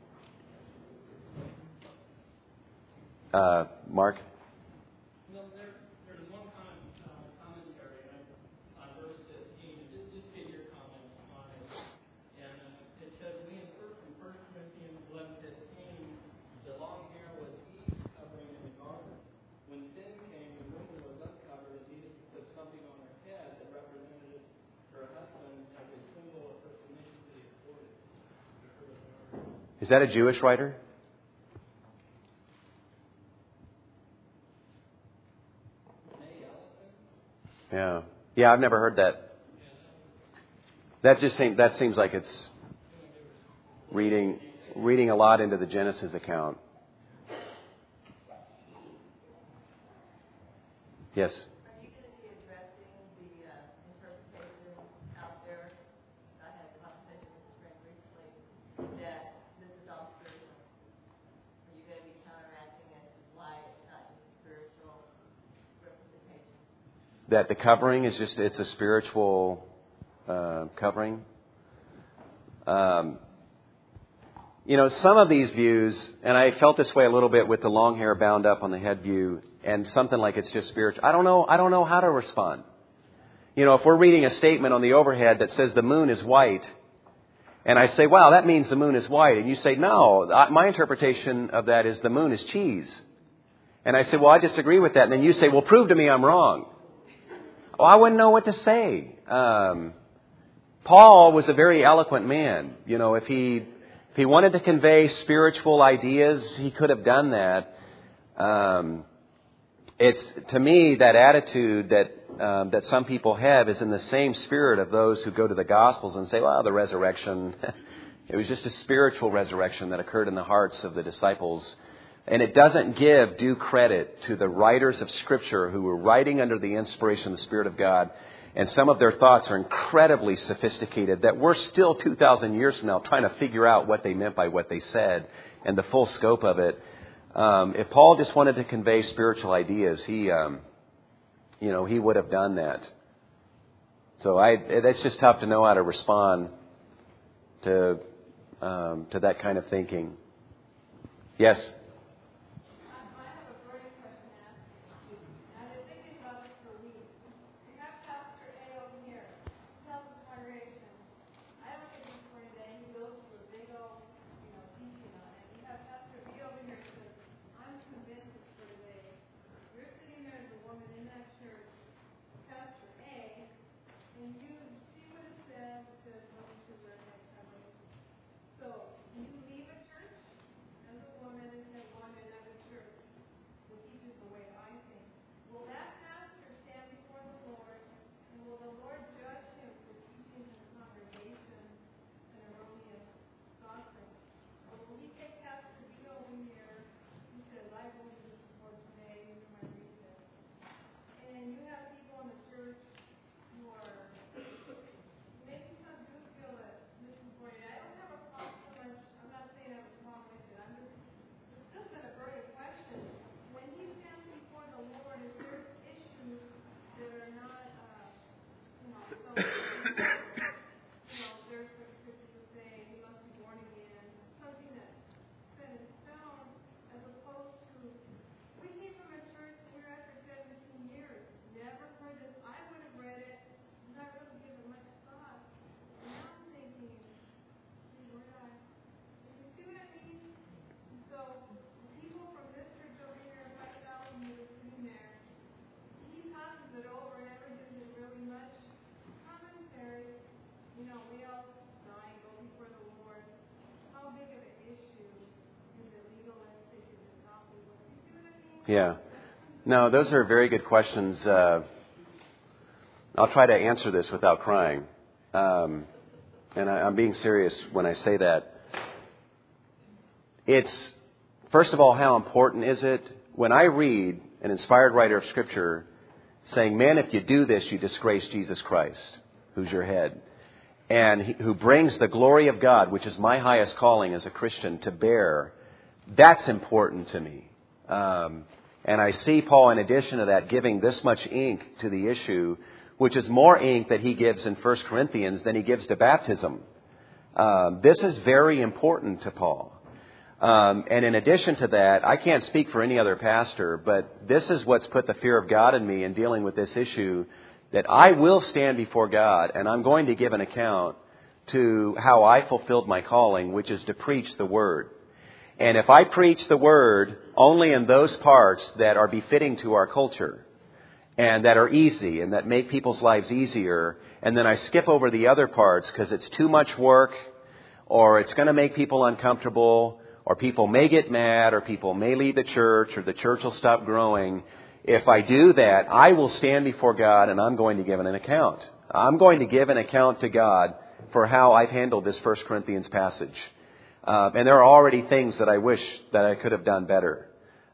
Uh, Mark. Well, there, there's one comment, uh, commentary on verse fifteen. Just, just get your comments on it. And uh, it says, we infer from First Corinthians eleven fifteen, the long hair was Eve's covering in the garden. When sin came, the woman was uncovered and needed to put something on her head that represented her husband as a symbol of her submission to the authority. Is that a Jewish writer? Yeah, yeah. I've never heard that. That just seems that seems like it's reading reading a lot into the Genesis account. Yes. Are you going to be addressing the uh, interpretation out there? I had a conversation with a friend recently that this is all spiritual. Are you going to be counteracting as to why it's not just a spiritual representation? That the covering is just, it's a spiritual uh, covering. Um, you know, some of these views, and I felt this way a little bit with the long hair bound up on the head view, and something like it's just spiritual. I don't know, I don't know how to respond. You know, if we're reading a statement on the overhead that says the moon is white, and I say, wow, that means the moon is white, and you say, no, my interpretation of that is the moon is cheese. And I say, well, I disagree with that. And then you say, well, prove to me I'm wrong. Well, I wouldn't know what to say. Um, Paul was a very eloquent man. You know, if he if he wanted to convey spiritual ideas, he could have done that. Um, it's to me that attitude that um, that some people have is in the same spirit of those who go to the Gospels and say, "Well, the resurrection, it was just a spiritual resurrection that occurred in the hearts of the disciples." And it doesn't give due credit to the writers of Scripture who were writing under the inspiration of the Spirit of God. And some of their thoughts are incredibly sophisticated that we're still two thousand years from now trying to figure out what they meant by what they said and the full scope of it. Um, if Paul just wanted to convey spiritual ideas, he, um, you know, he would have done that. So I, that's just tough to know how to respond to um, to that kind of thinking. Yes. Yeah. No, those are very good questions. Uh, I'll try to answer this without crying. Um, and I, I'm being serious when I say that. It's, first of all, how important is it? When I read an inspired writer of Scripture saying, man, if you do this, you disgrace Jesus Christ, who's your head, and he, who brings the glory of God, which is my highest calling as a Christian, to bear, that's important to me. Um, and I see Paul, in addition to that, giving this much ink to the issue, which is more ink that he gives in First Corinthians than he gives to baptism. Um, this is very important to Paul. Um, and in addition to that, I can't speak for any other pastor, but this is what's put the fear of God in me in dealing with this issue, that I will stand before God and I'm going to give an account to how I fulfilled my calling, which is to preach the Word. And if I preach the Word only in those parts that are befitting to our culture and that are easy and that make people's lives easier, and then I skip over the other parts because it's too much work or it's going to make people uncomfortable, or people may get mad, or people may leave the church, or the church will stop growing. If I do that, I will stand before God and I'm going to give an account. I'm going to give an account to God for how I've handled this First Corinthians passage. Uh, and there are already things that I wish that I could have done better.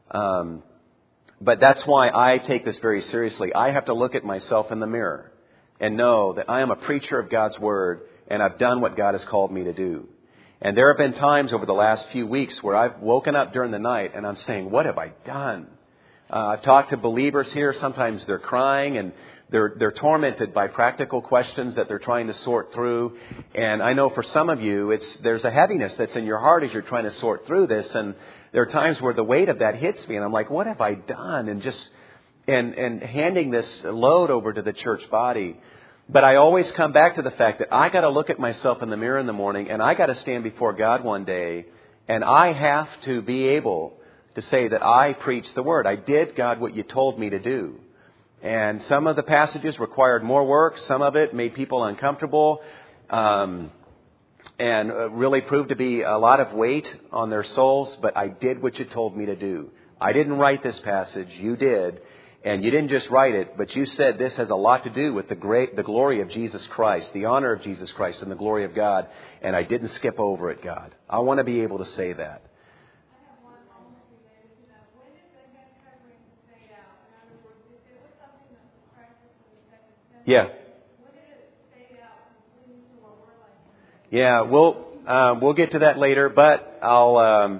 Um, but that's why I take this very seriously. I have to look at myself in the mirror and know that I am a preacher of God's Word and I've done what God has called me to do. And there have been times over the last few weeks where I've woken up during the night and I'm saying, what have I done? Uh, I've talked to believers here. Sometimes they're crying and they're they're tormented by practical questions that they're trying to sort through. And I know for some of you, it's there's a heaviness that's in your heart as you're trying to sort through this. And there are times where the weight of that hits me and I'm like, what have I done? And just and and handing this load over to the church body. But I always come back to the fact that I got to look at myself in the mirror in the morning and I got to stand before God one day and I have to be able to say that I preached the Word. I did, God, what you told me to do. And some of the passages required more work. Some of it made people uncomfortable um, and really proved to be a lot of weight on their souls. But I did what you told me to do. I didn't write this passage. You did. And you didn't just write it, but you said this has a lot to do with the great, the glory of Jesus Christ, the honor of Jesus Christ and the glory of God. And I didn't skip over it, God. I want to be able to say that. I have one almost related to that. When did the head covering fade out? In other words, if it was something that was practiced in the second century, Yeah. when did it fade out completely to what we're like? Yeah, we'll um, we'll get to that later, but I'll. Um,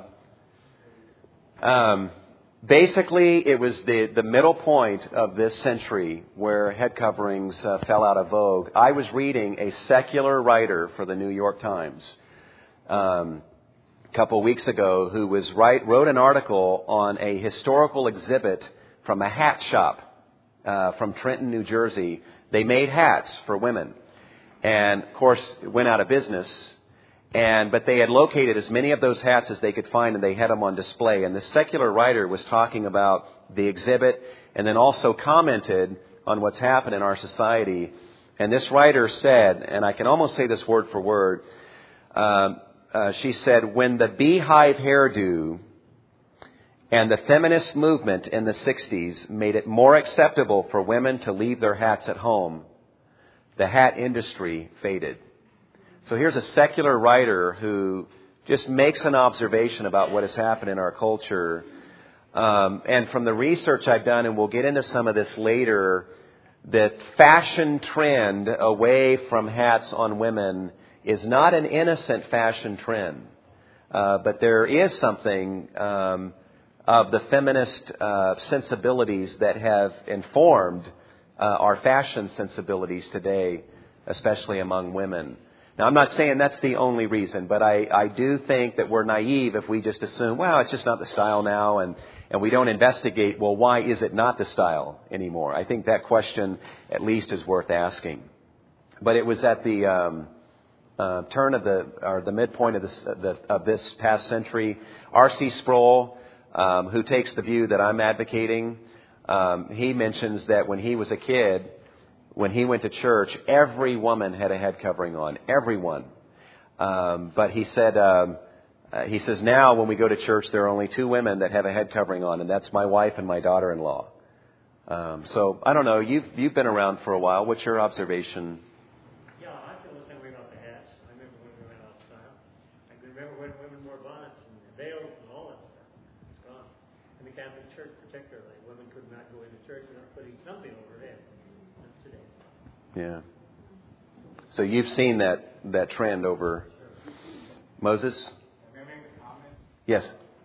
um, Basically, it was the, the middle point of this century where head coverings uh, fell out of vogue. I was reading a secular writer for the New York Times um, a couple of weeks ago who was write, wrote an article on a historical exhibit from a hat shop uh, from Trenton, New Jersey. They made hats for women. And, of course, it went out of business. And but they had located as many of those hats as they could find, and they had them on display. And the secular writer was talking about the exhibit and then also commented on what's happened in our society. And this writer said, and I can almost say this word for word, uh, uh, she said, when the beehive hairdo and the feminist movement in the sixties made it more acceptable for women to leave their hats at home, the hat industry faded. So here's a secular writer who just makes an observation about what has happened in our culture. Um, and from the research I've done, and we'll get into some of this later, the fashion trend away from hats on women is not an innocent fashion trend. Uh, but there is something um, of the feminist uh, sensibilities that have informed uh, our fashion sensibilities today, especially among women. Now, I'm not saying that's the only reason, but I, I do think that we're naive if we just assume, well, it's just not the style now, and, and we don't investigate, well, why is it not the style anymore? I think that question at least is worth asking. But it was at the um, uh, turn of the, or the midpoint of this, the, of this past century, R C Sproul, um, who takes the view that I'm advocating, um, he mentions that when he was a kid, when he went to church, every woman had a head covering on. Everyone. Um, but he said um, Uh, he says, now when we go to church, there are only two women that have a head covering on, and that's my wife and my daughter-in-law. Um, so, I don't know. You've, you've been around for a while. What's your observation? Yeah, I feel the same way about the hats. I remember when we went outside. I can remember when women wore bonnets and veils and all that stuff. It's gone. In the Catholic Church particularly, women could not go into church without putting something over their head. That's today. Yeah. So you've seen that, that trend over Moses? May I make a comment? Yes.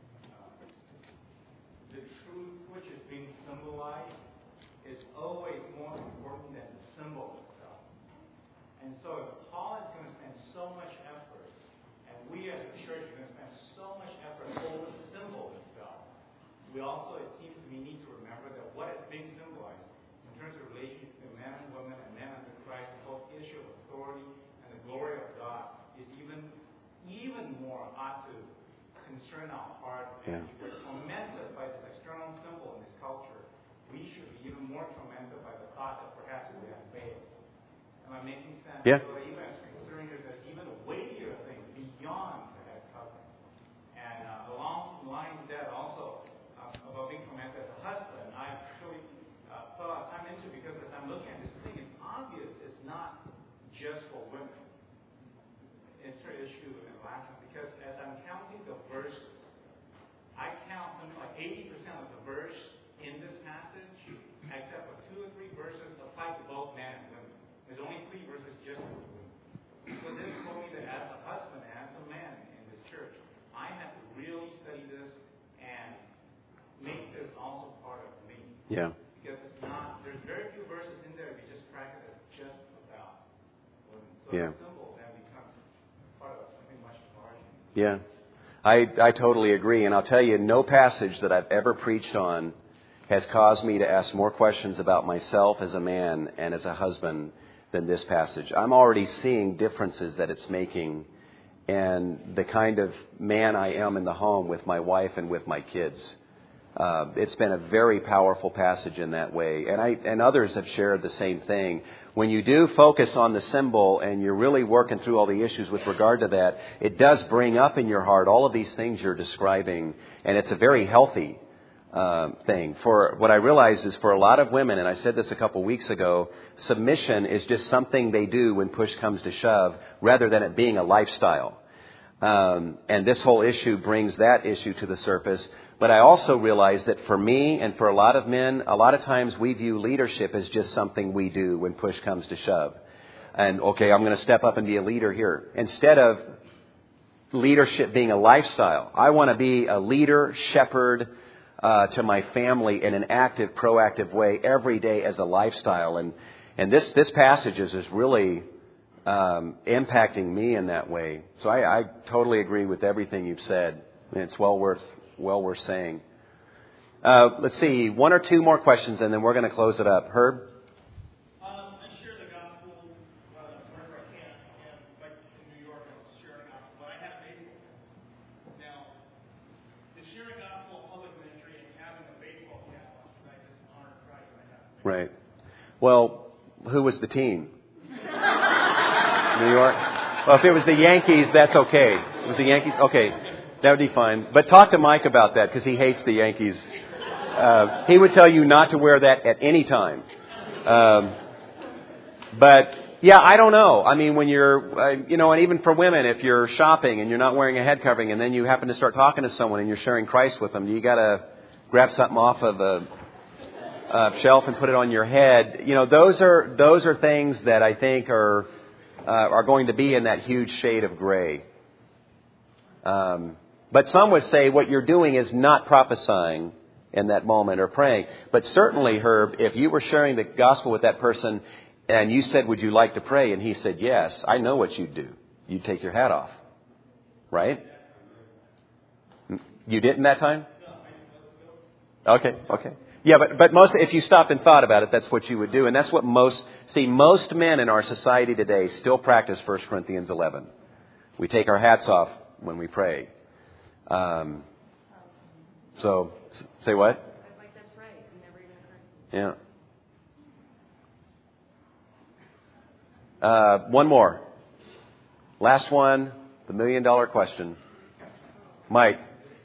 The truth which is being symbolized is always more important than the symbol itself. And so if Paul is going to spend so much effort, and we as a church are going to spend so much effort over the symbol itself, we also, it seems to me, need to remember that what is being symbolized in terms of relationship to men and women and men under Christ, the whole issue of authority and the glory of God is even, even more ought to concern our heart. And Yeah. if we're tormented by this external symbol in this culture, we should be even more tormented by the thought that perhaps we have failed. Am I making sense? Yeah. So even as concerning that there's even a weightier thing beyond the head covering. And uh, along the lines of that also, um, about being tormented as a husband, I actually uh, put a lot of time into because as I'm looking at this thing, it's obvious it's not just for women. It's an issue in Latin because as I'm counting the verses, I count something like eighty percent of the verse in this passage, except for two or three verses, apply to both men and women. There's only three verses just for women. So this told me that as a husband, as a man in this church, I have to really study this and make this also part of me. Yeah. Because it's not, there's very few verses in there if you just track it as just about women. So Yeah. the symbol then becomes part of something much larger. Yeah. I, I totally agree. And I'll tell you, no passage that I've ever preached on has caused me to ask more questions about myself as a man and as a husband than this passage. I'm already seeing differences that it's making and the kind of man I am in the home with my wife and with my kids. Uh, it's been a very powerful passage in that way. And I and others have shared the same thing. When you do focus on the symbol and you're really working through all the issues with regard to that, it does bring up in your heart all of these things you're describing. And it's a very healthy uh, thing. For what I realize is for a lot of women, and I said this a couple weeks ago, submission is just something they do when push comes to shove rather than it being a lifestyle. Um, and this whole issue brings that issue to the surface. But I also realize that for me and for a lot of men, a lot of times we view leadership as just something we do when push comes to shove. And, okay, I'm going to step up and be a leader here. Instead of leadership being a lifestyle, I want to be a leader, shepherd uh, to my family in an active, proactive way every day as a lifestyle. And and this, this passage is, is really um, impacting me in that way. So I, I totally agree with everything you've said. And it's well worth well worth saying. Uh, let's see, one or two more questions, and then we're going to close it up. Herb? Um, I share the gospel uh, wherever I can, and like in New York, I share the gospel, but I have baseball. Now, the sharing gospel, public ministry, and having a baseball cap on, right, is honor Christ. I have to make Right. Well, who was the team? New York? Well, if it was the Yankees, that's okay. It was the Yankees? Okay. That would be fine. But talk to Mike about that because he hates the Yankees. Uh, he would tell you not to wear that at any time. Um, but, yeah, I don't know. I mean, when you're, uh, you know, and even for women, if you're shopping and you're not wearing a head covering and then you happen to start talking to someone and you're sharing Christ with them, you got to grab something off of a, a shelf and put it on your head. You know, those are those are things that I think are uh, are going to be in that huge shade of gray. Um But some would say what you're doing is not prophesying in that moment or praying. But certainly, Herb, if you were sharing the gospel with that person and you said, would you like to pray? And he said, yes, I know what you'd do. You'd take your hat off. Right? You didn't that time? Okay, okay. Yeah, but, but most, if you stopped and thought about it, that's what you would do. And that's what most, see, most men in our society today still practice First Corinthians eleven. We take our hats off when we pray. Um, so, say what? I like that's right. It never even occurred. Yeah. Uh, one more. Last one, the million dollar question. Mike.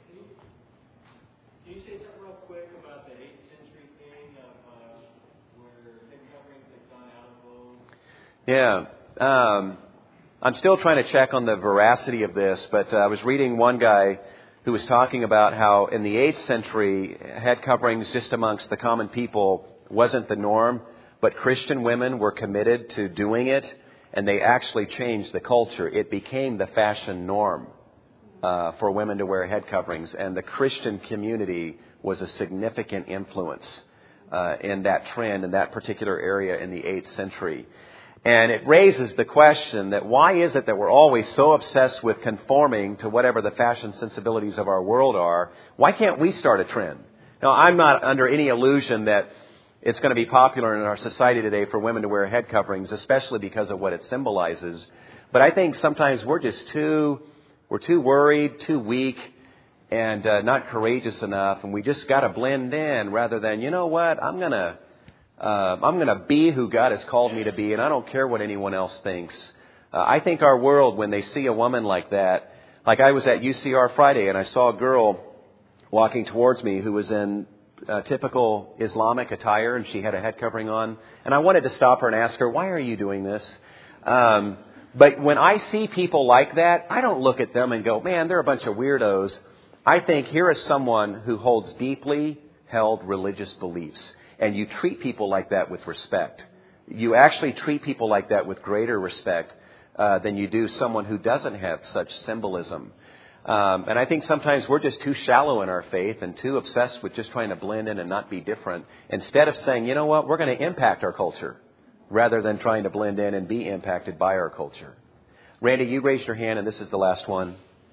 Can you say something real quick about the eighth century thing of uh, where head coverings have gone out of vogue? Yeah. Um, I'm still trying to check on the veracity of this, but uh, I was reading one guy who was talking about how in the eighth century, head coverings just amongst the common people wasn't the norm, but Christian women were committed to doing it, and they actually changed the culture. It became the fashion norm uh, for women to wear head coverings, and the Christian community was a significant influence uh, in that trend in that particular area in the eighth century. And it raises the question that why is it that we're always so obsessed with conforming to whatever the fashion sensibilities of our world are? Why can't we start a trend? Now, I'm not under any illusion that it's going to be popular in our society today for women to wear head coverings, especially because of what it symbolizes. But I think sometimes we're just too, we're too worried, too weak, and uh, not courageous enough. And we just got to blend in rather than, you know what, I'm going to Uh, I'm going to be who God has called me to be, and I don't care what anyone else thinks. Uh, I think our world, when they see a woman like that, like I was at U C R Friday, and I saw a girl walking towards me who was in uh, typical Islamic attire, and she had a head covering on. And I wanted to stop her and ask her, why are you doing this? Um, but when I see people like that, I don't look at them and go, man, they're a bunch of weirdos. I think here is someone who holds deeply held religious beliefs. And you treat people like that with respect. You actually treat people like that with greater respect uh, than you do someone who doesn't have such symbolism. Um, and I think sometimes we're just too shallow in our faith and too obsessed with just trying to blend in and not be different. Instead of saying, you know what, we're going to impact our culture rather than trying to blend in and be impacted by our culture. Randy, you raised your hand, and this is the last one.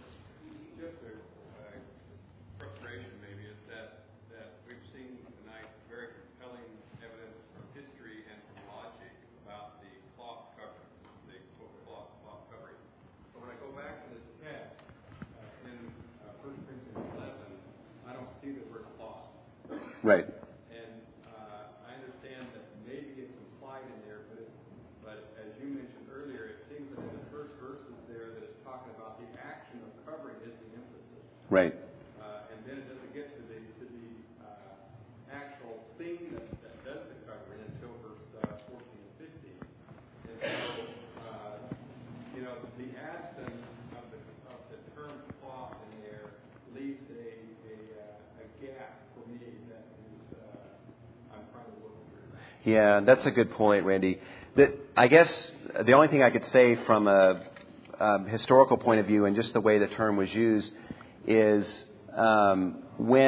Right. And uh, I understand that maybe it's implied in there, but, it, but as you mentioned earlier, it seems that in the first verses there that it's talking about the action of covering is the emphasis. Right. Uh, and then it doesn't get to the to the uh, actual thing that, that does the covering until verse uh, fourteen and fifteen. And so, uh, you know, the absence of the of the term cloth in there leaves a a, uh, a gap for me that. Yeah, that's a good point, Randy. The, I guess the only thing I could say from a, a historical point of view and just the way the term was used is um,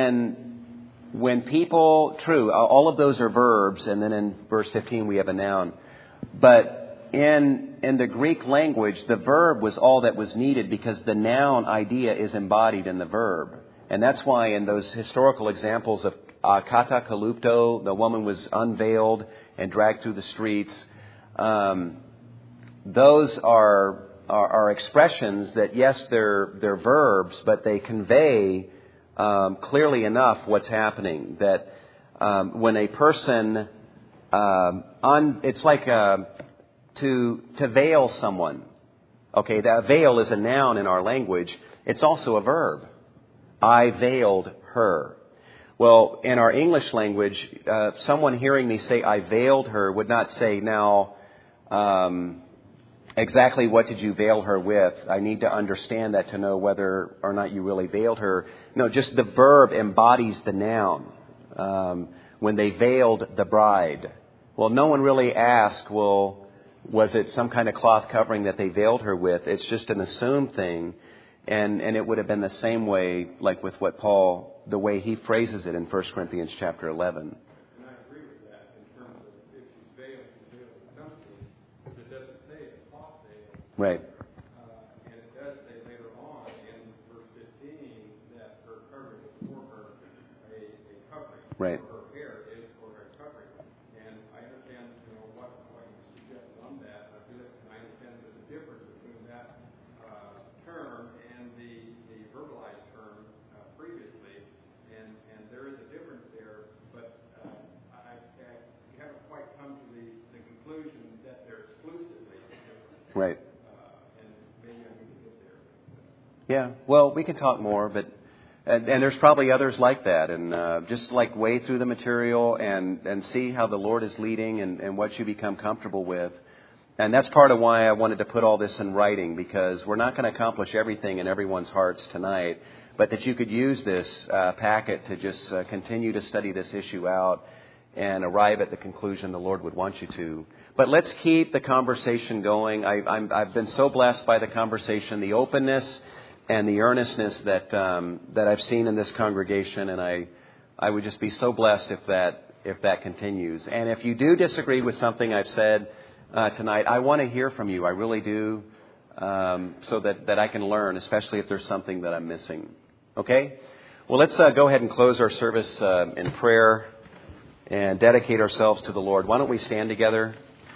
when when people, true, all of those are verbs, and then in verse fifteen we have a noun. But in in the Greek language, the verb was all that was needed because the noun idea is embodied in the verb. And that's why in those historical examples of Uh, kata kalupto, the woman was unveiled and dragged through the streets. Um, those are, are are expressions that, yes, they're they're verbs, but they convey um, clearly enough what's happening. That um, when a person, um, un, it's like uh, to to veil someone. Okay, that veil is a noun in our language. It's also a verb. I veiled her. Well, in our English language, uh, someone hearing me say, I veiled her, would not say, now, um, exactly what did you veil her with? I need to understand that to know whether or not you really veiled her. No, just the verb embodies the noun. Um, when they veiled the bride. Well, no one really asked, well, was it some kind of cloth covering that they veiled her with? It's just an assumed thing. And, and it would have been the same way, like with what Paul, the way he phrases it in First Corinthians chapter eleven. And I agree with that in terms of if she's veiled, she's veiled with something, but it doesn't say it's cloth veil. Right. Uh, and it does say later on in verse fifteen that her covering is for her a, a covering. Right. Her hair is for her covering. And I understand, you know, what, what you suggested on that. I feel like I understand there's a difference between that uh, term and the, the verbalized term uh, previously. And, and there is a difference there, but uh, I, I haven't quite come to the, the conclusion that they're exclusively different. Right. Uh, and maybe I need to get there. Yeah. Well, we can talk more, but and, and there's probably others like that, and uh, just like wade through the material and and see how the Lord is leading and, and what you become comfortable with. And that's part of why I wanted to put all this in writing, because we're not going to accomplish everything in everyone's hearts tonight, but that you could use this uh, packet to just uh, continue to study this issue out and arrive at the conclusion the Lord would want you to. But let's keep the conversation going. I, I'm, I've been so blessed by the conversation, the openness and the earnestness that um, that I've seen in this congregation, and I I would just be so blessed if that if that continues. And if you do disagree with something I've said Uh, tonight, I want to hear from you. I really do, um, so that, that I can learn, especially if there's something that I'm missing. Okay? Well, let's uh, go ahead and close our service uh, in prayer and dedicate ourselves to the Lord. Why don't we stand together?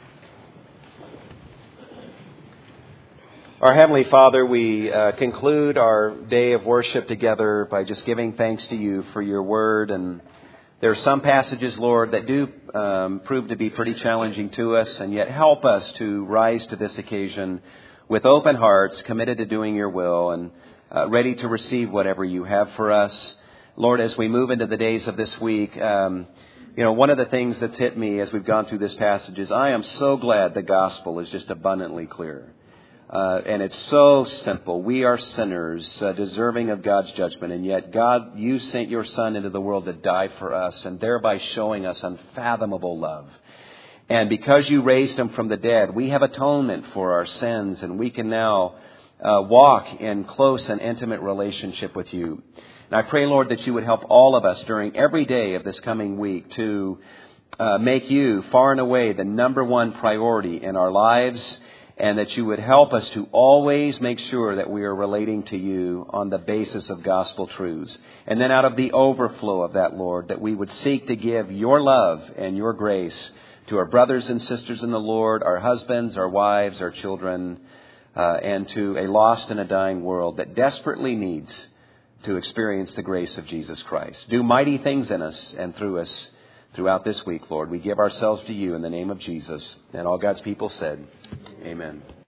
Our Heavenly Father, we uh, conclude our day of worship together by just giving thanks to you for your word. And there are some passages, Lord, that do um, prove to be pretty challenging to us, and yet help us to rise to this occasion with open hearts, committed to doing your will, and uh, ready to receive whatever you have for us. Lord, as we move into the days of this week, um, you know, one of the things that's hit me as we've gone through this passage is I am so glad the gospel is just abundantly clear. Uh, and it's so simple. We are sinners, uh, deserving of God's judgment. And yet, God, you sent your Son into the world to die for us, and thereby showing us unfathomable love. And because you raised him from the dead, we have atonement for our sins, and we can now uh, walk in close and intimate relationship with you. And I pray, Lord, that you would help all of us during every day of this coming week to uh, make you far and away the number one priority in our lives, and that you would help us to always make sure that we are relating to you on the basis of gospel truths. And then out of the overflow of that, Lord, that we would seek to give your love and your grace to our brothers and sisters in the Lord, our husbands, our wives, our children, uh, and to a lost and a dying world that desperately needs to experience the grace of Jesus Christ. Do mighty things in us and through us throughout this week, Lord. We give ourselves to you in the name of Jesus. And all God's people said, amen.